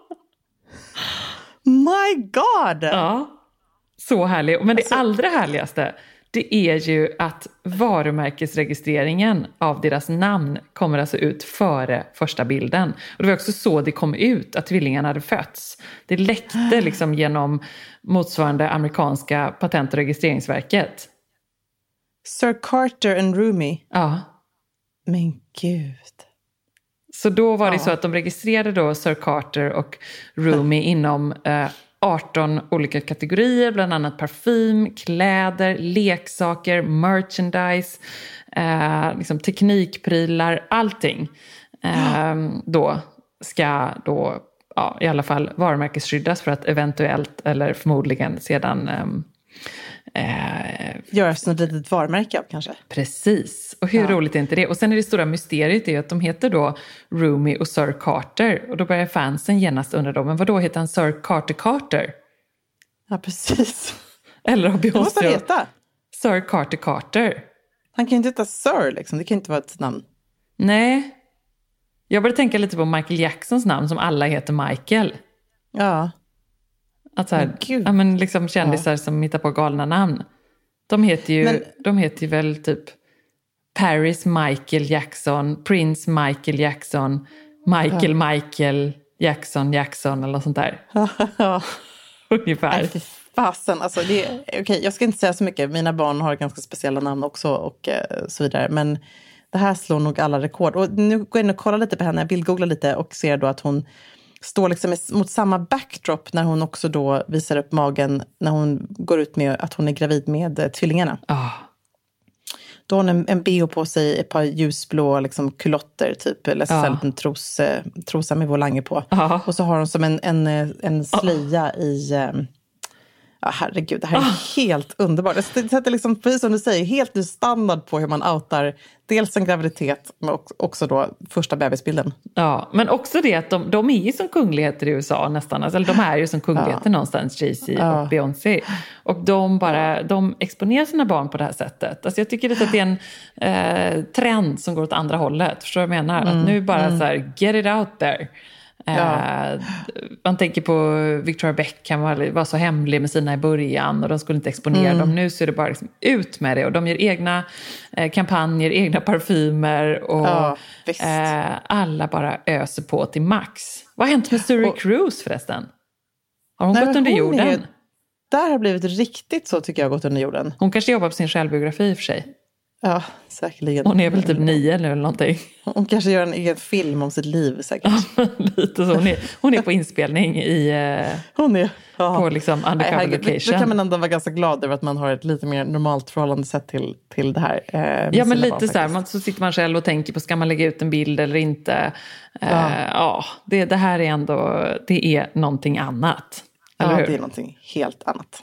[SPEAKER 2] My God.
[SPEAKER 3] Ja, så härlig. Men det allra härligaste, det är ju att varumärkesregistreringen av deras namn kommer alltså ut före första bilden. Och det var också så det kom ut att tvillingarna hade fötts. Det läckte liksom genom motsvarande amerikanska patent- och registreringsverket.
[SPEAKER 2] Sir Carter and Rumi.
[SPEAKER 3] Ja.
[SPEAKER 2] Men gud.
[SPEAKER 3] Så då var det så att de registrerade då Sir Carter och Rumi inom 18 olika kategorier, bland annat parfym, kläder, leksaker, merchandise, liksom teknikprylar, allting. Då ska då i alla fall varumärkesskyddas för att eventuellt eller förmodligen sedan
[SPEAKER 2] göras något litet varumärke av kanske.
[SPEAKER 3] Precis. Och hur roligt är inte det? Och sen är det stora mysteriet är att de heter då Rumi och Sir Carter. Och då börjar fansen genast undra då, men vad då heter han Sir Carter Carter?
[SPEAKER 2] Ja, precis.
[SPEAKER 3] Eller har Beyoncé...
[SPEAKER 2] Vad måste han heta?
[SPEAKER 3] Sir Carter Carter.
[SPEAKER 2] Han kan ju inte heta Sir liksom, det kan inte vara ett namn.
[SPEAKER 3] Nej. Jag började tänka lite på Michael Jacksons namn som alla heter Michael.
[SPEAKER 2] Ja.
[SPEAKER 3] Att så här, men liksom kändisar som hittar på galna namn. De heter ju väl typ Paris Michael Jackson, Prince Michael Jackson, Michael Jackson eller något sånt där. Ungefär.
[SPEAKER 2] Nej, fasen. Alltså okej, jag ska inte säga så mycket. Mina barn har ganska speciella namn också och så vidare. Men det här slår nog alla rekord. Och nu går jag in och kollar lite på henne. Jag bildgooglar lite och ser då att hon står liksom mot samma backdrop när hon också då visar upp magen när hon går ut med att hon är gravid med tvillingarna. Då har hon en bh på sig, ett par ljusblå liksom kulotter typ, eller en trosa med volanger på. Och så har hon som en slöja i... herregud, det här är helt underbart. Det sätter liksom, precis som du säger, helt ny standard på hur man outar dels en graviditet men också då första bebisbilden.
[SPEAKER 3] Ja, men också det att de är ju som kungligheter i USA nästan. Alltså, eller de är ju som kungligheter någonstans, Jay-Z och Beyoncé. Och de exponerar sina barn på det här sättet. Alltså jag tycker att det är en trend som går åt andra hållet. Förstår du vad jag menar? Att nu bara så här, get it out there. Man tänker på Victoria Beckham var så hemlig med sina i början och de skulle inte exponera dem. Nu så är det bara liksom ut med det och de gör egna kampanjer, egna parfymer och alla bara öser på till max. Vad har hänt med Suri Cruise förresten? Har hon gått under jorden?
[SPEAKER 2] Där har blivit riktigt så tycker jag gått under jorden.
[SPEAKER 3] Hon kanske jobbar på sin självbiografi i och för sig.
[SPEAKER 2] Ja, säkerligen.
[SPEAKER 3] Hon är väl typ 9 eller någonting.
[SPEAKER 2] Hon kanske gör en egen film om sitt liv säkert.
[SPEAKER 3] Lite så. Hon är på inspelning på liksom undercover location.
[SPEAKER 2] Då kan man ändå vara ganska glad över att man har ett lite mer normalt förhållande sett till det här.
[SPEAKER 3] Ja, men lite så här. Så sitter man själv och tänker på, ska man lägga ut en bild eller inte? Det här är ändå, det är någonting annat. Eller hur?
[SPEAKER 2] Det är någonting helt annat.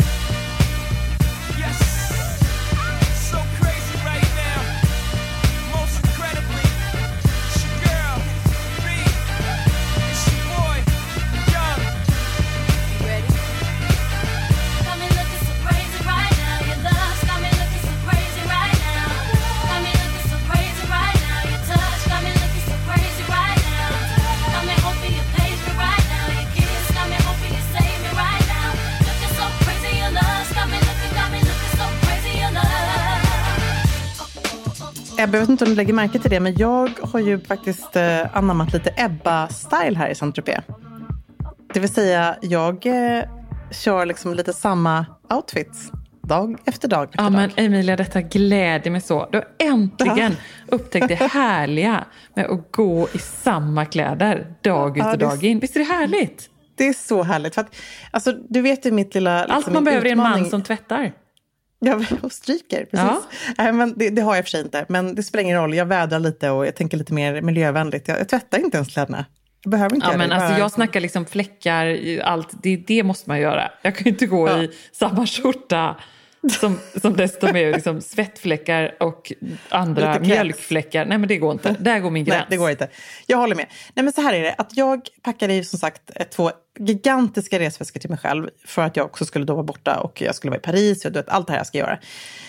[SPEAKER 2] Jag vet inte om du lägger märke till det, men jag har ju faktiskt anammat lite Ebba-style här i Saint-Tropez. Det vill säga, jag kör liksom lite samma outfits dag efter dag.
[SPEAKER 3] Ja, men Emilia, detta gläder mig så. Du har äntligen upptäckt det härliga med att gå i samma kläder dag ut och dag in. Visst är det härligt?
[SPEAKER 2] Det är så härligt. För att, alltså, du vet ju mitt lilla... Liksom,
[SPEAKER 3] allt man behöver är en man som tvättar.
[SPEAKER 2] Ja, och stryker, precis. Ja. Men det har jag för sig inte. Men det spelar ingen roll. Jag vädrar lite och jag tänker lite mer miljövänligt. Jag tvättar inte ens kläderna. Jag behöver inte göra
[SPEAKER 3] men
[SPEAKER 2] det.
[SPEAKER 3] alltså, jag snackar liksom fläckar, allt. Det måste man göra. Jag kan ju inte gå i samma skjorta som dessutom är liksom svettfläckar och andra mjölkfläckar. Nej, men det går inte. Där går min gräns.
[SPEAKER 2] Nej, det går inte. Jag håller med. Nej, men så här är det. Att jag packade ju som sagt 2 gigantiska resväskor till mig själv för att jag också skulle då vara borta och jag skulle vara i Paris och allt det här jag ska göra.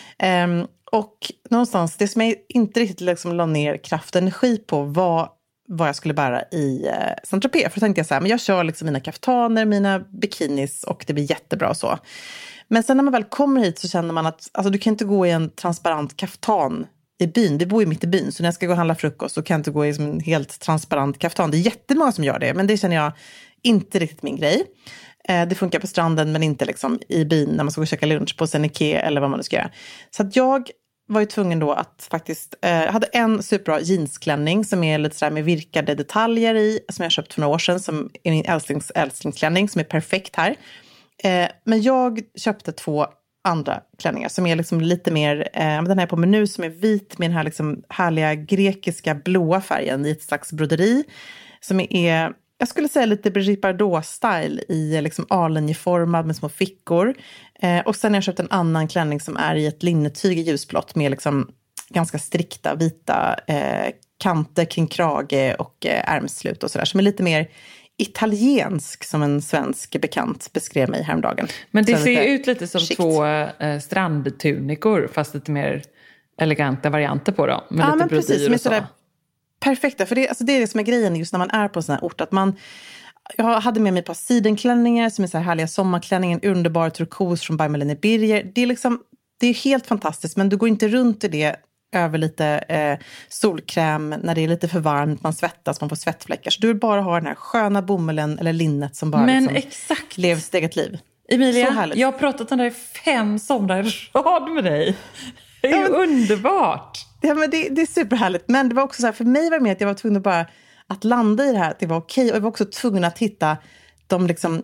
[SPEAKER 2] Och någonstans, det som jag inte riktigt liksom la ner kraft och energi på vad jag skulle bära i Saint-Tropez. För då tänkte jag så här, men jag kör liksom mina kaftaner, mina bikinis och det blir jättebra så. Men sen när man väl kommer hit så känner man att alltså, du kan inte gå i en transparent kaftan i byn. Vi bor ju mitt i byn, så när jag ska gå och handla frukost så kan jag inte gå i som en helt transparent kaftan. Det är jättemånga som gör det, men det känner jag inte riktigt min grej. Det funkar på stranden men inte liksom i byn när man ska gå och käka lunch på Senike eller vad man nu ska göra. Så att jag var ju tvungen då att faktiskt... hade en superbra jeansklänning som är lite sådär med virkade detaljer i, som jag köpt för några år sedan, som är min älsklingsklänning som är perfekt här. Men jag köpte 2 andra klänningar som är liksom lite mer, den här på mig nu som är vit med den här liksom härliga grekiska blåa färgen i ett slags broderi. Som är, jag skulle säga lite Brigitte Bardot-style i liksom A-linjeformad med små fickor. Och sen har jag köpt en annan klänning som är i ett linnetyg i ljusblått med liksom ganska strikta vita kanter kring krage och ärmslut och sådär. Som är lite mer italiensk som en svensk bekant beskrev mig häromdagen.
[SPEAKER 3] Men det
[SPEAKER 2] så
[SPEAKER 3] ser ut lite som
[SPEAKER 2] skikt.
[SPEAKER 3] 2 strandtunikor fast lite mer eleganta varianter på dem. Med lite brodyr och så.
[SPEAKER 2] Perfekta, för det är det som är grejen just när man är på en sån här ort. Att jag hade med mig ett par sidenklänningar som är så här härliga sommarklänningar, en underbar turkos från By Malene Birger. Det är helt fantastiskt, men du går inte runt i det över lite solkräm när det är lite för varmt, man svettas, man får svettfläckar. Så du vill bara ha den här sköna bomullen eller linnet som bara
[SPEAKER 3] men
[SPEAKER 2] liksom
[SPEAKER 3] exakt.
[SPEAKER 2] lever sitt eget liv.
[SPEAKER 3] Emilia, jag har pratat om det i 5 somrar i rad med dig. Det är ju underbart.
[SPEAKER 2] Ja, men det är superhärligt. Men det var också så här, för mig var det med att jag var tvungen bara att landa i det här, att det var okej. Och jag var också tvungen att hitta de liksom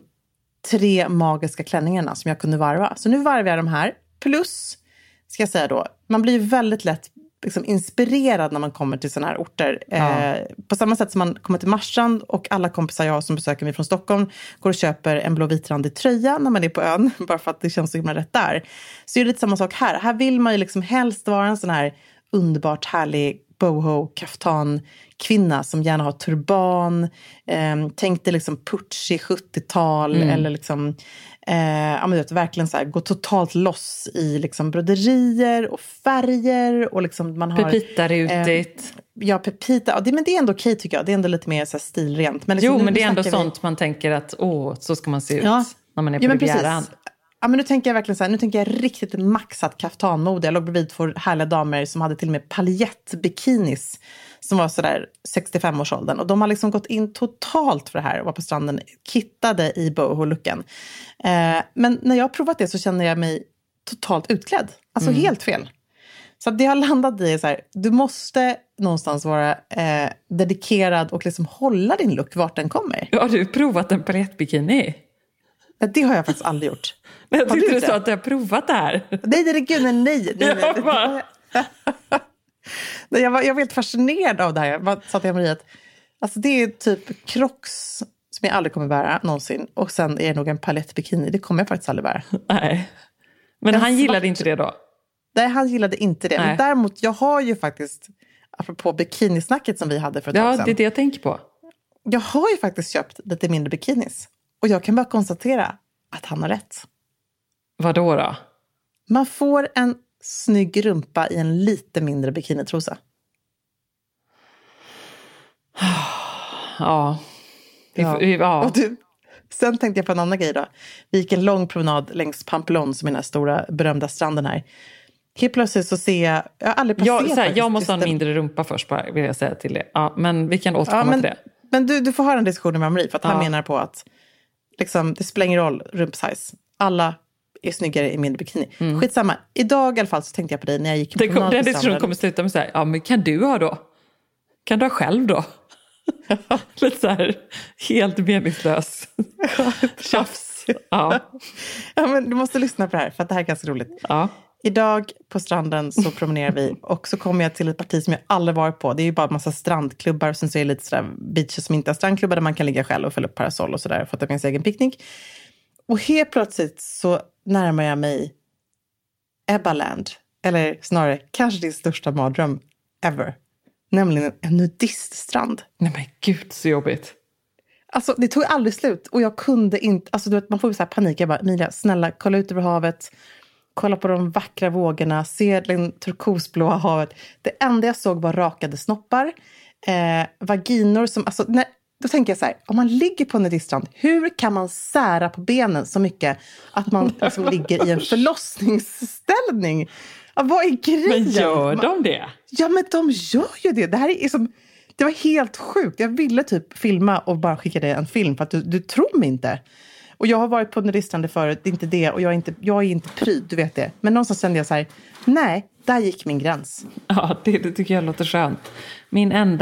[SPEAKER 2] 3 magiska klänningarna som jag kunde varva. Så nu varvar jag de här. Plus, ska jag säga då, man blir ju väldigt lätt liksom inspirerad när man kommer till sådana här orter. På samma sätt som man kommer till Marstrand och alla kompisar jag som besöker mig från Stockholm går och köper en blå vitrandig tröja när man är på ön, bara för att det känns så himla rätt där. Så är det lite samma sak här. Här vill man ju liksom helst vara en sån här underbart härlig boho-kaftan kvinna som gärna har turban, tänkte liksom putschig 70-tal eller liksom verkligen så här, gå totalt loss i liksom broderier och färger och liksom man har
[SPEAKER 3] Pepita-rutigt.
[SPEAKER 2] Ja, pepita. Men det är ändå okej tycker jag. Det är ändå lite mer så här stilrent. Men liksom,
[SPEAKER 3] men det är ändå sånt man tänker att så ska man se ut när man är på Rivieran.
[SPEAKER 2] Ja, men nu tänker jag verkligen så här, nu tänker jag riktigt maxat kaftanmode. Jag låg bredvid för härliga damer som hade till och med paljettbikinis som var sådär 65-årsåldern. Och de har liksom gått in totalt för det här och var på stranden kittade i boho-looken. Men när jag har provat det så känner jag mig totalt utklädd. Alltså helt fel. Så det har landat i så här, du måste någonstans vara dedikerad och liksom hålla din look vart den kommer.
[SPEAKER 3] Ja, har du provat en paljettbikini?
[SPEAKER 2] Det har jag faktiskt aldrig gjort.
[SPEAKER 3] Men jag tyckte du sa att du har provat det här.
[SPEAKER 2] Nej. Jag var helt fascinerad av det här. Jag sa till Maria att alltså det är typ Crocs som jag aldrig kommer bära någonsin. Och sen är det nog en palettbikini. Det kommer jag faktiskt aldrig bära.
[SPEAKER 3] Nej. Men han gillade inte det då?
[SPEAKER 2] Nej, han gillade inte det. Nej. Men däremot, jag har ju faktiskt, apropå bikinisnacket som vi hade för ett tag sedan.
[SPEAKER 3] Ja, det är det jag tänker på.
[SPEAKER 2] Jag har ju faktiskt köpt lite mindre bikinis. Och jag kan bara konstatera att han har rätt.
[SPEAKER 3] Vadå då?
[SPEAKER 2] Man får en snygg rumpa i en lite mindre bikinitrosa.
[SPEAKER 3] Ja.
[SPEAKER 2] Och sen tänkte jag på en annan grej då. Vi gick en lång promenad längs Pampelon som är den här stora berömda stranden här. Helt plötsligt så ser jag har aldrig passerat.
[SPEAKER 3] Jag måste ha en mindre rumpa först bara, vill jag säga till det. Ja, men vi kan återkomma till det.
[SPEAKER 2] Men du får ha en diskussion med Marie för att han menar på att liksom, det spelar ingen roll rumpsize. Alla är snyggare i mindre bikini. Skitsamma. Idag i alla fall så tänkte jag på dig när jag gick på
[SPEAKER 3] den diskussionen kommer sluta med så här, ja men kan du ha då? Kan du ha själv då? Lite så här, helt meningslös. Tjafs. Ja,
[SPEAKER 2] men du måste lyssna på det här för att det här är ganska roligt.
[SPEAKER 3] Ja.
[SPEAKER 2] Idag på stranden så promenerar vi och så kommer jag till ett parti som jag aldrig varit på. Det är ju bara en massa strandklubbar och sen så är det lite sådär beaches som inte är strandklubbar där man kan ligga själv och fälla upp parasoll och sådär för att ta med sin egen picknick. Och helt plötsligt så närmar jag mig Ebbaland. Eller snarare kanske din största mardröm ever. Nämligen en nudiststrand.
[SPEAKER 3] Nej men gud så jobbigt.
[SPEAKER 2] Alltså det tog aldrig slut och jag kunde inte, alltså du vet man får så här panik. Jag bara, Emilia snälla kolla ut över havet. Kolla på de vackra vågorna, se den turkosblåa havet. Det enda jag såg var rakade snoppar, vaginor som, alltså, då tänker jag så här, om man ligger på en nudiststrand, hur kan man sära på benen så mycket att man liksom ligger i en förlossningsställning? Ja, vad är grejen?
[SPEAKER 3] Men gör de det?
[SPEAKER 2] Ja, men de gör ju det. Det här är som, det var helt sjukt. Jag ville typ filma och bara skicka dig en film för att du tror mig inte. Och jag har varit på nudiststrand förut, det är inte det. Och jag är inte pryd, du vet det. Men någonstans kände jag så här, nej, där gick min gräns.
[SPEAKER 3] Ja, det tycker jag låter skönt. Min enda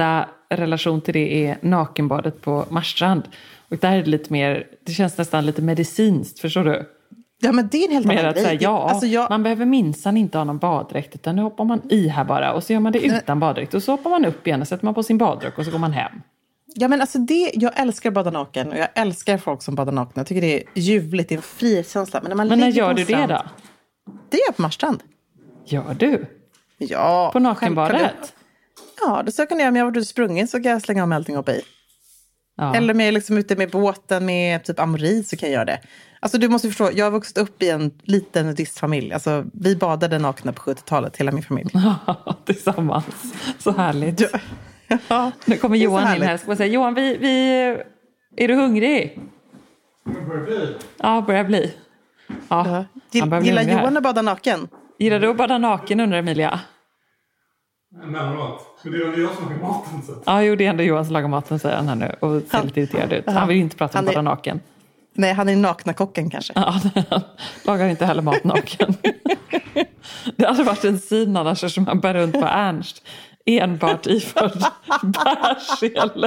[SPEAKER 3] relation till det är nakenbadet på Marstrand. Och där är det lite mer, det känns nästan lite medicinskt, förstår du?
[SPEAKER 2] Ja, men det är en helt annan grej.
[SPEAKER 3] Säga, ja, alltså man behöver minsann inte ha någon baddräkt, utan nu hoppar man i här bara. Och så gör man det utan baddräkt. Och så hoppar man upp igen och sätter man på sin baddräkt och så går man hem. Ja, men alltså
[SPEAKER 2] jag älskar att bada naken och jag älskar folk som badar nakna. Jag tycker det är ljuvligt, det är en frihetskänsla.
[SPEAKER 3] Men när gör du det då?
[SPEAKER 2] Det gör jag på Marstrand.
[SPEAKER 3] Gör du?
[SPEAKER 2] Ja.
[SPEAKER 3] På nakenbadet?
[SPEAKER 2] Ja, det så kan jag göra. Om jag har varit sprungen så kan jag slänga om allting upp i. Ja. Eller om jag är liksom ute med båten med typ Amori så kan jag göra det. Alltså du måste förstå, jag har vuxit upp i en liten nudistfamilj. Alltså vi badade nakna på 70-talet, hela min familj.
[SPEAKER 3] Ja, tillsammans. Så härligt. Ja, nu kommer Johan in här. Ska man säga, Johan, är du hungrig?
[SPEAKER 7] Jag börjar bli.
[SPEAKER 3] Ja, börjar bli. Ja,
[SPEAKER 2] gillar Johan att bada naken?
[SPEAKER 3] Gillar du att bada naken, undrar Emilia?
[SPEAKER 7] Närmat. Men det är ändå jag som lagar maten. Så.
[SPEAKER 3] Ja, jo, det är ändå Johan som lagar maten, säger han här nu. Och ser lite irriterad ut. Han vill inte prata om bada naken.
[SPEAKER 2] Nej, han är nakna kocken kanske.
[SPEAKER 3] Ja, han lagar inte heller mat naken. Det hade varit en syn annars som man bär runt på Ernst. Enbart iförd bärsele.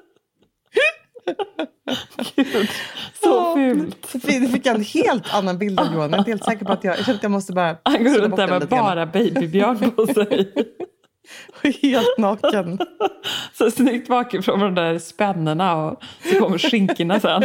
[SPEAKER 3] Gud, så fult.
[SPEAKER 2] Det fick en helt annan bild av Johan. Jag är helt säker på att jag känner att jag måste bara...
[SPEAKER 3] Han går runt där med bara babybjörn på sig.
[SPEAKER 2] Helt naken.
[SPEAKER 3] Så snyggt bakifrån de där spännena och så kommer skinkorna sen.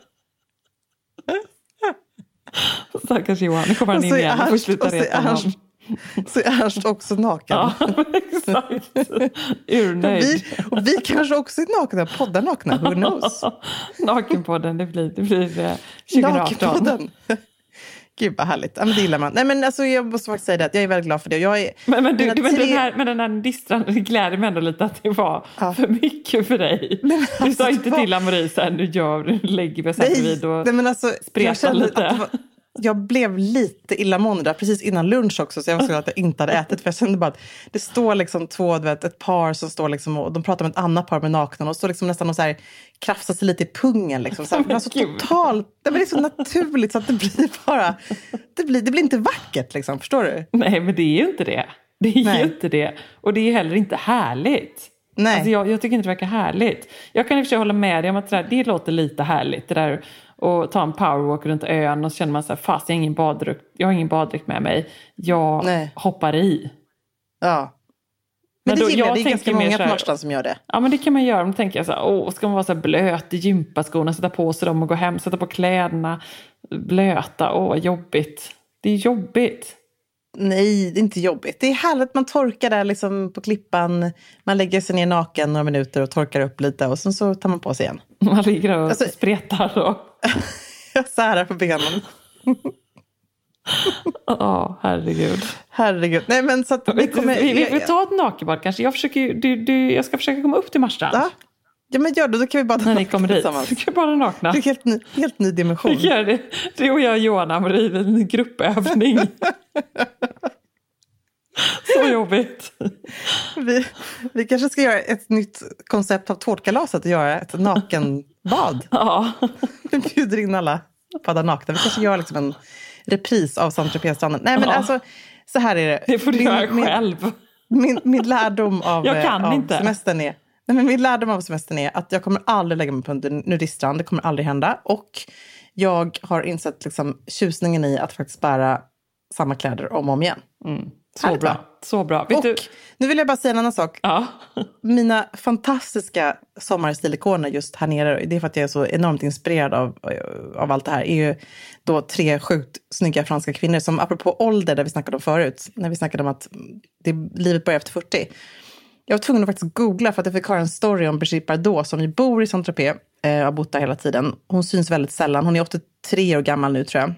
[SPEAKER 3] Stackars Johan, nu kommer han in igen. Får sluta reta honom.
[SPEAKER 2] Så är Ernst också naken.
[SPEAKER 3] Ja, exakt. Urnöjd.
[SPEAKER 2] Och vi kanske också är nakna, poddar nakna, who knows?
[SPEAKER 3] Nakenpodden, det blir 2018.
[SPEAKER 2] Nakenpodden. Gud vad härligt. Ja, men det gillar man. Nej, men alltså, jag måste faktiskt säga det att jag är väldigt glad för det. Jag är,
[SPEAKER 3] men den här distran, det gläder mig ändå lite att det var för mycket för dig. Men, alltså, du sa inte till Amori så här, nu lägger vi oss här vid och spretar lite.
[SPEAKER 2] Jag blev lite illamående där precis innan lunch också, så jag var så att jag inte hade ätit, för jag kände bara att det står liksom ett par som står liksom, och de pratar med ett annat par med nakna och står liksom nästan och så här krafsar sig lite i pungen liksom, så här, men alltså totalt, det blir så naturligt så att det blir bara det blir inte vackert liksom, förstår du?
[SPEAKER 3] Nej, men det är ju inte det. Det är ju inte det. Och det är heller inte härligt. Nej. Alltså jag tycker inte det verkar härligt. Jag kan i och för sig hålla med dig om att det låter lite härligt det där. Och ta en powerwalk runt ön och så känner man så här, fast jag har ingen baddräkt med mig. Jag hoppar i.
[SPEAKER 2] Ja. Men det gillar jag. Det är ganska många på Marstrand som gör det.
[SPEAKER 3] Ja, men det kan man göra. Då tänker jag så här, ska man vara så här blöt i gympaskorna, sätta på sig dem och gå hem, sätta på kläderna, blöta, jobbigt. Det är jobbigt.
[SPEAKER 2] Nej, det är inte jobbigt. Det är härligt, man torkar där liksom på klippan. Man lägger sig ner naken några minuter och torkar upp lite och sen så tar man på sig igen.
[SPEAKER 3] Man ligger och spretar och...
[SPEAKER 2] Jag särar på benen. Herregud. Nej, men så att
[SPEAKER 3] vi får ta ett nakenbad kanske. Jag ska försöka komma upp till Marstrand.
[SPEAKER 2] Ja, men gör det, då kan vi bada
[SPEAKER 3] när ni kommer dit. Vi kan bada nakna.
[SPEAKER 2] Det är helt ny dimension.
[SPEAKER 3] Vi gör det. Det och jag och Johan Amori, en gruppövning. Så jobbigt.
[SPEAKER 2] Vi kanske ska göra ett nytt koncept av tårtkalaset och göra ett nakenbad.
[SPEAKER 3] Ja.
[SPEAKER 2] Vi bjuder in alla bada nakna. Vi kanske gör liksom en repris av Saint-Tropez-stranden. Nej, men alltså, så här är det.
[SPEAKER 3] Det får du göra själv.
[SPEAKER 2] Min lärdom av semestern är... Nej, men min lärdom av semestern är att jag kommer aldrig lägga mig på en nudiststrand. Det kommer aldrig hända. Och jag har insett liksom tjusningen i att faktiskt bära samma kläder om och om igen.
[SPEAKER 3] Så bra.
[SPEAKER 2] Och nu vill jag bara säga en annan sak.
[SPEAKER 3] Ja.
[SPEAKER 2] Mina fantastiska sommarstillikoner just här nere, det är för att jag är så enormt inspirerad av allt det här, är ju då 3 sjukt snygga franska kvinnor som, apropå ålder, där vi snackade om förut, när vi snackade om att livet börjar efter 40. Jag var tvungen att faktiskt googla för att jag fick höra en story om Brigitte Bardot som ju bor i Saint-Tropez och har bott där hela tiden. Hon syns väldigt sällan. Hon är 83 år gammal nu, tror jag.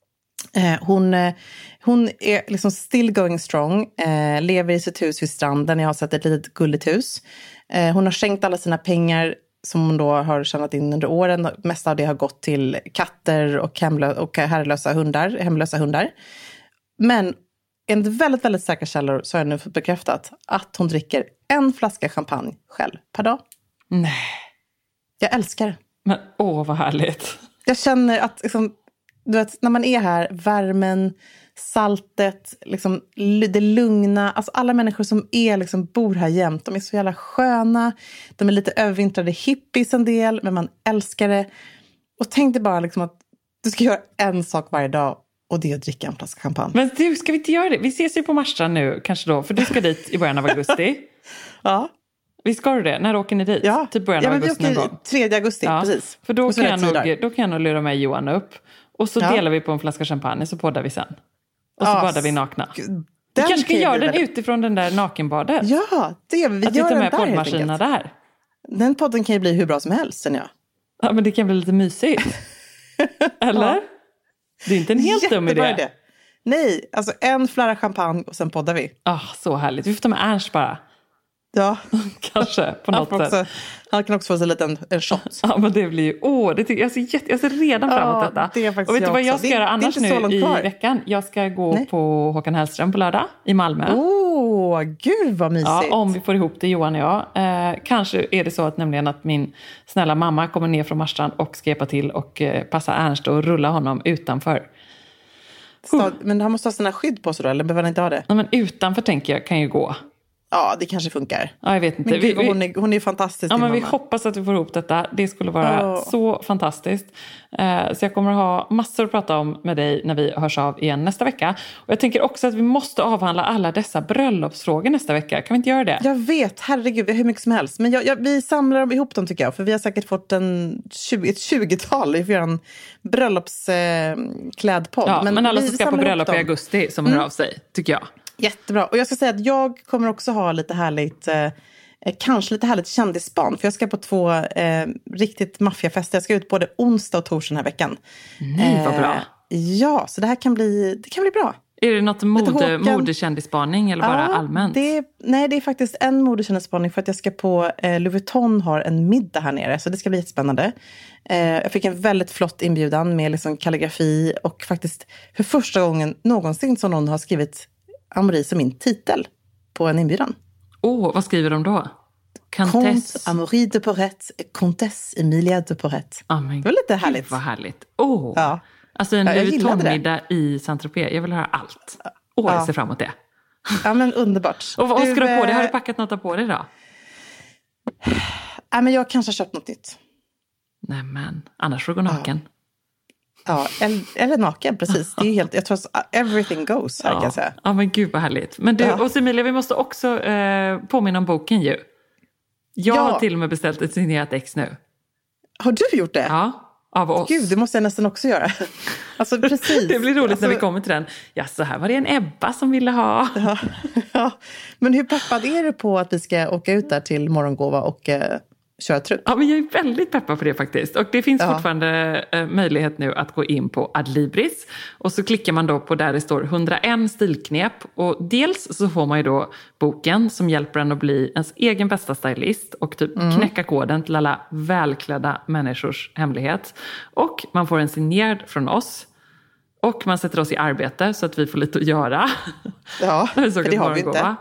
[SPEAKER 2] Hon är liksom still going strong, lever i sitt hus vid stranden. Jag har sett ett litet gulligt hus. Hon har skänkt alla sina pengar som hon då har tjänat in under åren. Mest av det har gått till katter och hemlösa hundar. Men enligt väldigt, väldigt säkra källor så har jag nu fått bekräftat att hon dricker 1 flaska champagne själv per dag.
[SPEAKER 3] Nej.
[SPEAKER 2] Jag älskar det.
[SPEAKER 3] Men vad härligt.
[SPEAKER 2] Jag känner att liksom, du vet, när man är här, värmen, saltet, liksom, det lugna. Alltså alla människor som är, liksom, bor här jämt, de är så jävla sköna. De är lite övervintrade hippies en del, men man älskar det. Och tänk dig bara liksom, att du ska göra en sak varje dag, och det är att dricka en flaska champagne.
[SPEAKER 3] Men du, ska vi inte göra det? Vi ses ju på Marstrand nu, kanske då, för du ska dit i början av augusti.
[SPEAKER 2] Ja.
[SPEAKER 3] Vi ska du det? När åker ni dit?
[SPEAKER 2] Ja,
[SPEAKER 3] typ början av augusti någon gång.
[SPEAKER 2] 3 augusti, precis.
[SPEAKER 3] För då kan jag nog lura med Johan upp. Och så delar vi på en flaska champagne, så poddar vi sen. Och så badar vi nakna. Vi kanske ska göra den utifrån den där nakenbadet.
[SPEAKER 2] Ja, det gör vi.
[SPEAKER 3] Att vi tar med poddmaskinerna där.
[SPEAKER 2] Den podden kan ju bli hur bra som helst, sen jag.
[SPEAKER 3] Ja, men det kan bli lite mysigt. Eller? Ja. Det är inte en helt dum idé.
[SPEAKER 2] Det. Nej, alltså en flarra champagne och sen poddar vi.
[SPEAKER 3] Så härligt. Vi får ta med Ernst bara.
[SPEAKER 2] Ja.
[SPEAKER 3] Kanske, på något sätt.
[SPEAKER 2] Han kan också få sig en shot.
[SPEAKER 3] Ja, men det blir ju... jag ser redan fram emot detta.
[SPEAKER 2] Det är
[SPEAKER 3] och vet du vad jag ska göra annars nu i
[SPEAKER 2] kvar.
[SPEAKER 3] veckan? Jag ska gå på Håkan Hellström på lördag i Malmö.
[SPEAKER 2] Gud vad mysigt.
[SPEAKER 3] Ja, om vi får ihop det, Johan och jag. Kanske är det så att nämligen att min snälla mamma kommer ner från Marstrand och ska hjälpa till och passa Ernst och rulla honom utanför.
[SPEAKER 2] Men han måste ha sina skydd på sig då, eller behöver han inte ha det?
[SPEAKER 3] Ja, men utanför tänker jag kan ju gå.
[SPEAKER 2] Ja, det kanske funkar.
[SPEAKER 3] Ja, jag vet inte.
[SPEAKER 2] Men gud, hon är fantastisk.
[SPEAKER 3] Ja, men vi hoppas att vi får ihop detta. Det skulle vara så fantastiskt. Så jag kommer att ha massor att prata om med dig när vi hörs av igen nästa vecka. Och jag tänker också att vi måste avhandla alla dessa bröllopsfrågor nästa vecka. Kan vi inte göra det?
[SPEAKER 2] Jag vet, herregud, vi har hur mycket som helst. Men vi samlar ihop dem tycker jag. För vi har säkert fått ett 20-tal. Vi får göra en bröllopsklädpodd.
[SPEAKER 3] Ja, men alla som ska på bröllop i augusti som hör av sig, tycker jag.
[SPEAKER 2] Jättebra. Och jag ska säga att jag kommer också ha lite härligt, kanske lite härligt kändisspan. För jag ska på 2 riktigt maffiafester. Jag ska ut både onsdag och torsdag den här veckan.
[SPEAKER 3] Nej, vad bra.
[SPEAKER 2] Ja, så det här kan bli bra.
[SPEAKER 3] Är det något modekändisspaning eller bara allmänt?
[SPEAKER 2] Nej, det är faktiskt en modekändisspaning för att jag ska på Louis Vuitton har en middag här nere. Så det ska bli jättespännande. Jag fick en väldigt flott inbjudan med liksom kalligrafi och faktiskt för första gången någonsin som någon har skrivit Amoury som min titel på en inbjudan.
[SPEAKER 3] Vad skriver de då?
[SPEAKER 2] Comte Amoury de Porrette, Comtesse Emilia de Porrette. Det var lite härligt.
[SPEAKER 3] Vad härligt. Ja. Alltså en Louis Vuitton-middag i Saint-Tropez. Jag vill höra allt. Jag ser fram emot det.
[SPEAKER 2] Ja, men underbart.
[SPEAKER 3] Och vad ska du ha på dig? Har du packat något på dig då?
[SPEAKER 2] Men jag kanske har köpt något nytt.
[SPEAKER 3] Nej, men annars får du gå naken.
[SPEAKER 2] Ja, eller naken, precis. Det är helt, jag tror att everything goes här kan jag säga.
[SPEAKER 3] Ja, men gud vad härligt. Men du, och Emilia, vi måste också påminna om boken ju. Jag har till och med beställt ett signerat ex nu.
[SPEAKER 2] Har du gjort det?
[SPEAKER 3] Ja, av oss.
[SPEAKER 2] Gud, det måste jag nästan också göra. Alltså precis.
[SPEAKER 3] Det blir roligt när vi kommer till den. Ja, så här var det en Ebba som ville ha.
[SPEAKER 2] Ja. Men hur peppad är du på att vi ska åka ut där till Morgongåva och köra trupp?
[SPEAKER 3] Ja, men jag är väldigt peppad på det faktiskt. Och det finns fortfarande möjlighet nu att gå in på Adlibris. Och så klickar man då på där det står 101 stilknep. Och dels så får man ju då boken som hjälper en att bli ens egen bästa stylist. Och typ knäcka koden till alla välklädda människors hemlighet. Och man får en signerad från oss. Och man sätter oss i arbete så att vi får lite att göra.
[SPEAKER 2] Ja, för det har vi inte.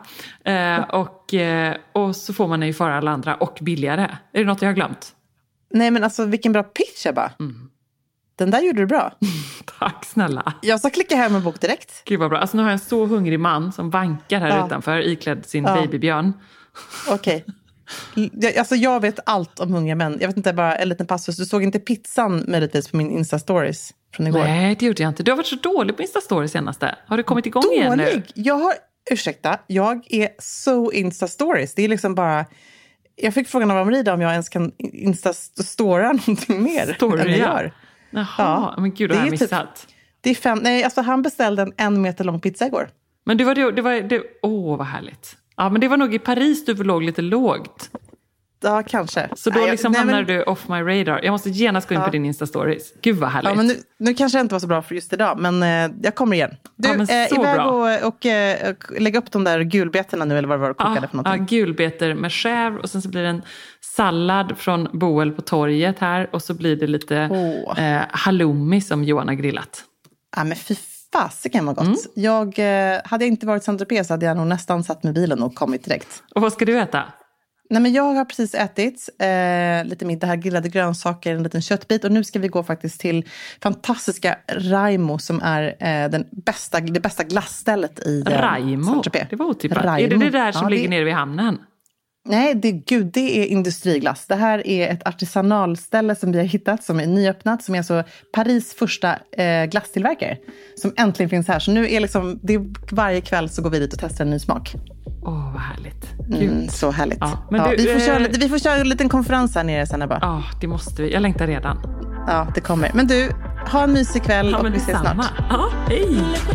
[SPEAKER 3] Och så får man ju för alla andra och billigare. Är det något jag har glömt?
[SPEAKER 2] Nej, men alltså vilken bra pitch, Ebba. Den där gjorde du bra.
[SPEAKER 3] Tack snälla.
[SPEAKER 2] Jag ska klicka hem en bok direkt.
[SPEAKER 3] Gud vad bra. Alltså nu har jag en så hungrig man som vankar här utanför iklädd sin babybjörn.
[SPEAKER 2] Okej. Alltså jag vet allt om hungriga män. Jag vet inte, bara en liten passus. Du såg inte pizzan möjligtvis på min Insta-stories från igår?
[SPEAKER 3] Nej, det gjorde jag inte. Du har varit så dålig på Insta-stories senaste. Har du kommit igång igen nu?
[SPEAKER 2] Jag är så Insta-stories. Det är liksom bara... Jag fick frågan av Amrida om jag ens kan Insta-stora någonting mer än jag gör.
[SPEAKER 3] Jaha, men gud, det har jag missat.
[SPEAKER 2] Det är 5... Nej, alltså han beställde en 1 meter lång pizza igår.
[SPEAKER 3] Men det var vad härligt. Ja, men det var nog i Paris du låg lite lågt.
[SPEAKER 2] Ja, kanske.
[SPEAKER 3] Så då hamnar du off my radar. Jag måste genast gå in på din Insta-stories. Gud vad härligt.
[SPEAKER 2] Ja, men nu kanske det inte var så bra för just idag, men jag kommer igen. Du, iväg och lägga upp de där gulbeterna nu, eller vad det var du kokade för någonting.
[SPEAKER 3] Ja, gulbeter med chèvre och sen så blir det en sallad från Boel på torget här och så blir det lite halloumi som Johan har grillat.
[SPEAKER 2] Ja, men fy fasiken var gott. Hade jag inte varit Saint-Tropez så hade jag nog nästan satt med bilen och kommit direkt.
[SPEAKER 3] Och vad ska du äta?
[SPEAKER 2] Nej, men jag har precis ätit lite middag här, grillade grönsaker, en liten köttbit. Och nu ska vi gå faktiskt till fantastiska Raimo som är det bästa glassstället i
[SPEAKER 3] Raimo? Det var otippat. Raimo. Är det där som ligger nere vid hamnen?
[SPEAKER 2] Nej, det är industriglass. Det här är ett artisanalställe som vi har hittat, som är nyöppnat, som är alltså Paris första glasstillverkare, som äntligen finns här. Så nu är varje kväll så går vi dit och testar en ny smak.
[SPEAKER 3] Vad härligt.
[SPEAKER 2] Så härligt.
[SPEAKER 3] Ja, men
[SPEAKER 2] vi får köra en liten konferens här nere sen.
[SPEAKER 3] Ja, det måste vi. Jag längtar redan.
[SPEAKER 2] Ja, det kommer. Men du, ha en mysig kväll och vi ses snart.
[SPEAKER 3] Ja, hej!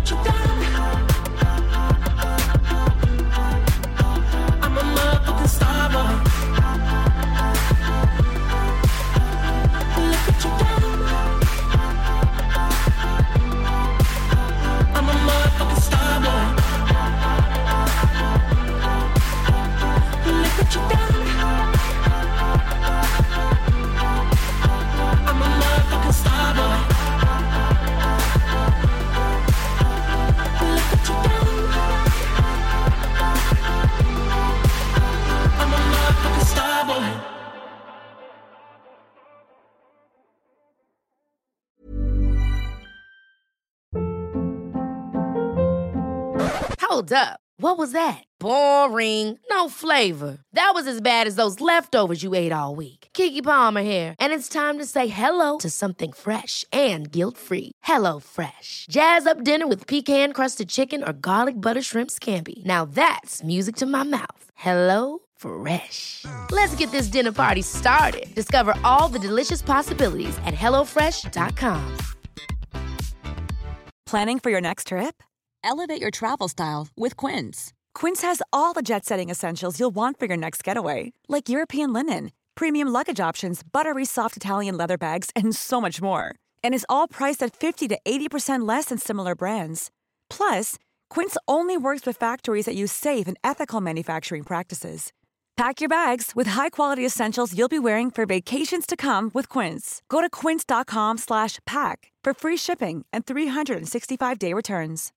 [SPEAKER 8] Hold up. What was that? Boring. No flavor. That was as bad as those leftovers you ate all week. Keke Palmer here. And it's time to say hello to something fresh and guilt-free. Hello Fresh. Jazz up dinner with pecan-crusted chicken or garlic butter shrimp scampi. Now that's music to my mouth. Hello Fresh. Let's get this dinner party started. Discover all the delicious possibilities at hellofresh.com.
[SPEAKER 9] Planning for your next trip? Elevate your travel style with Quince. Quince has all the jet-setting essentials you'll want for your next getaway, like European linen, premium luggage options, buttery soft Italian leather bags, and so much more. And is all priced at 50 to 80% less than similar brands. Plus, Quince only works with factories that use safe and ethical manufacturing practices. Pack your bags with high-quality essentials you'll be wearing for vacations to come with Quince. Go to quince.com/pack for free shipping and 365-day returns.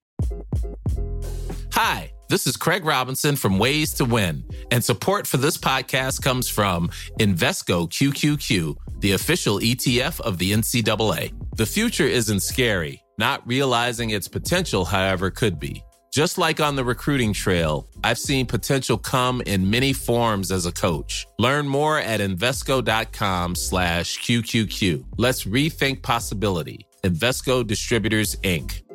[SPEAKER 10] Hi, this is Craig Robinson from Ways to Win, and support for this podcast comes from Invesco QQQ, the official ETF of the NCAA. The future isn't scary. Not realizing its potential, however, could be. Just like on the recruiting trail, I've seen potential come in many forms as a coach. Learn more at Invesco.com/QQQ. Let's rethink possibility. Invesco Distributors, Inc.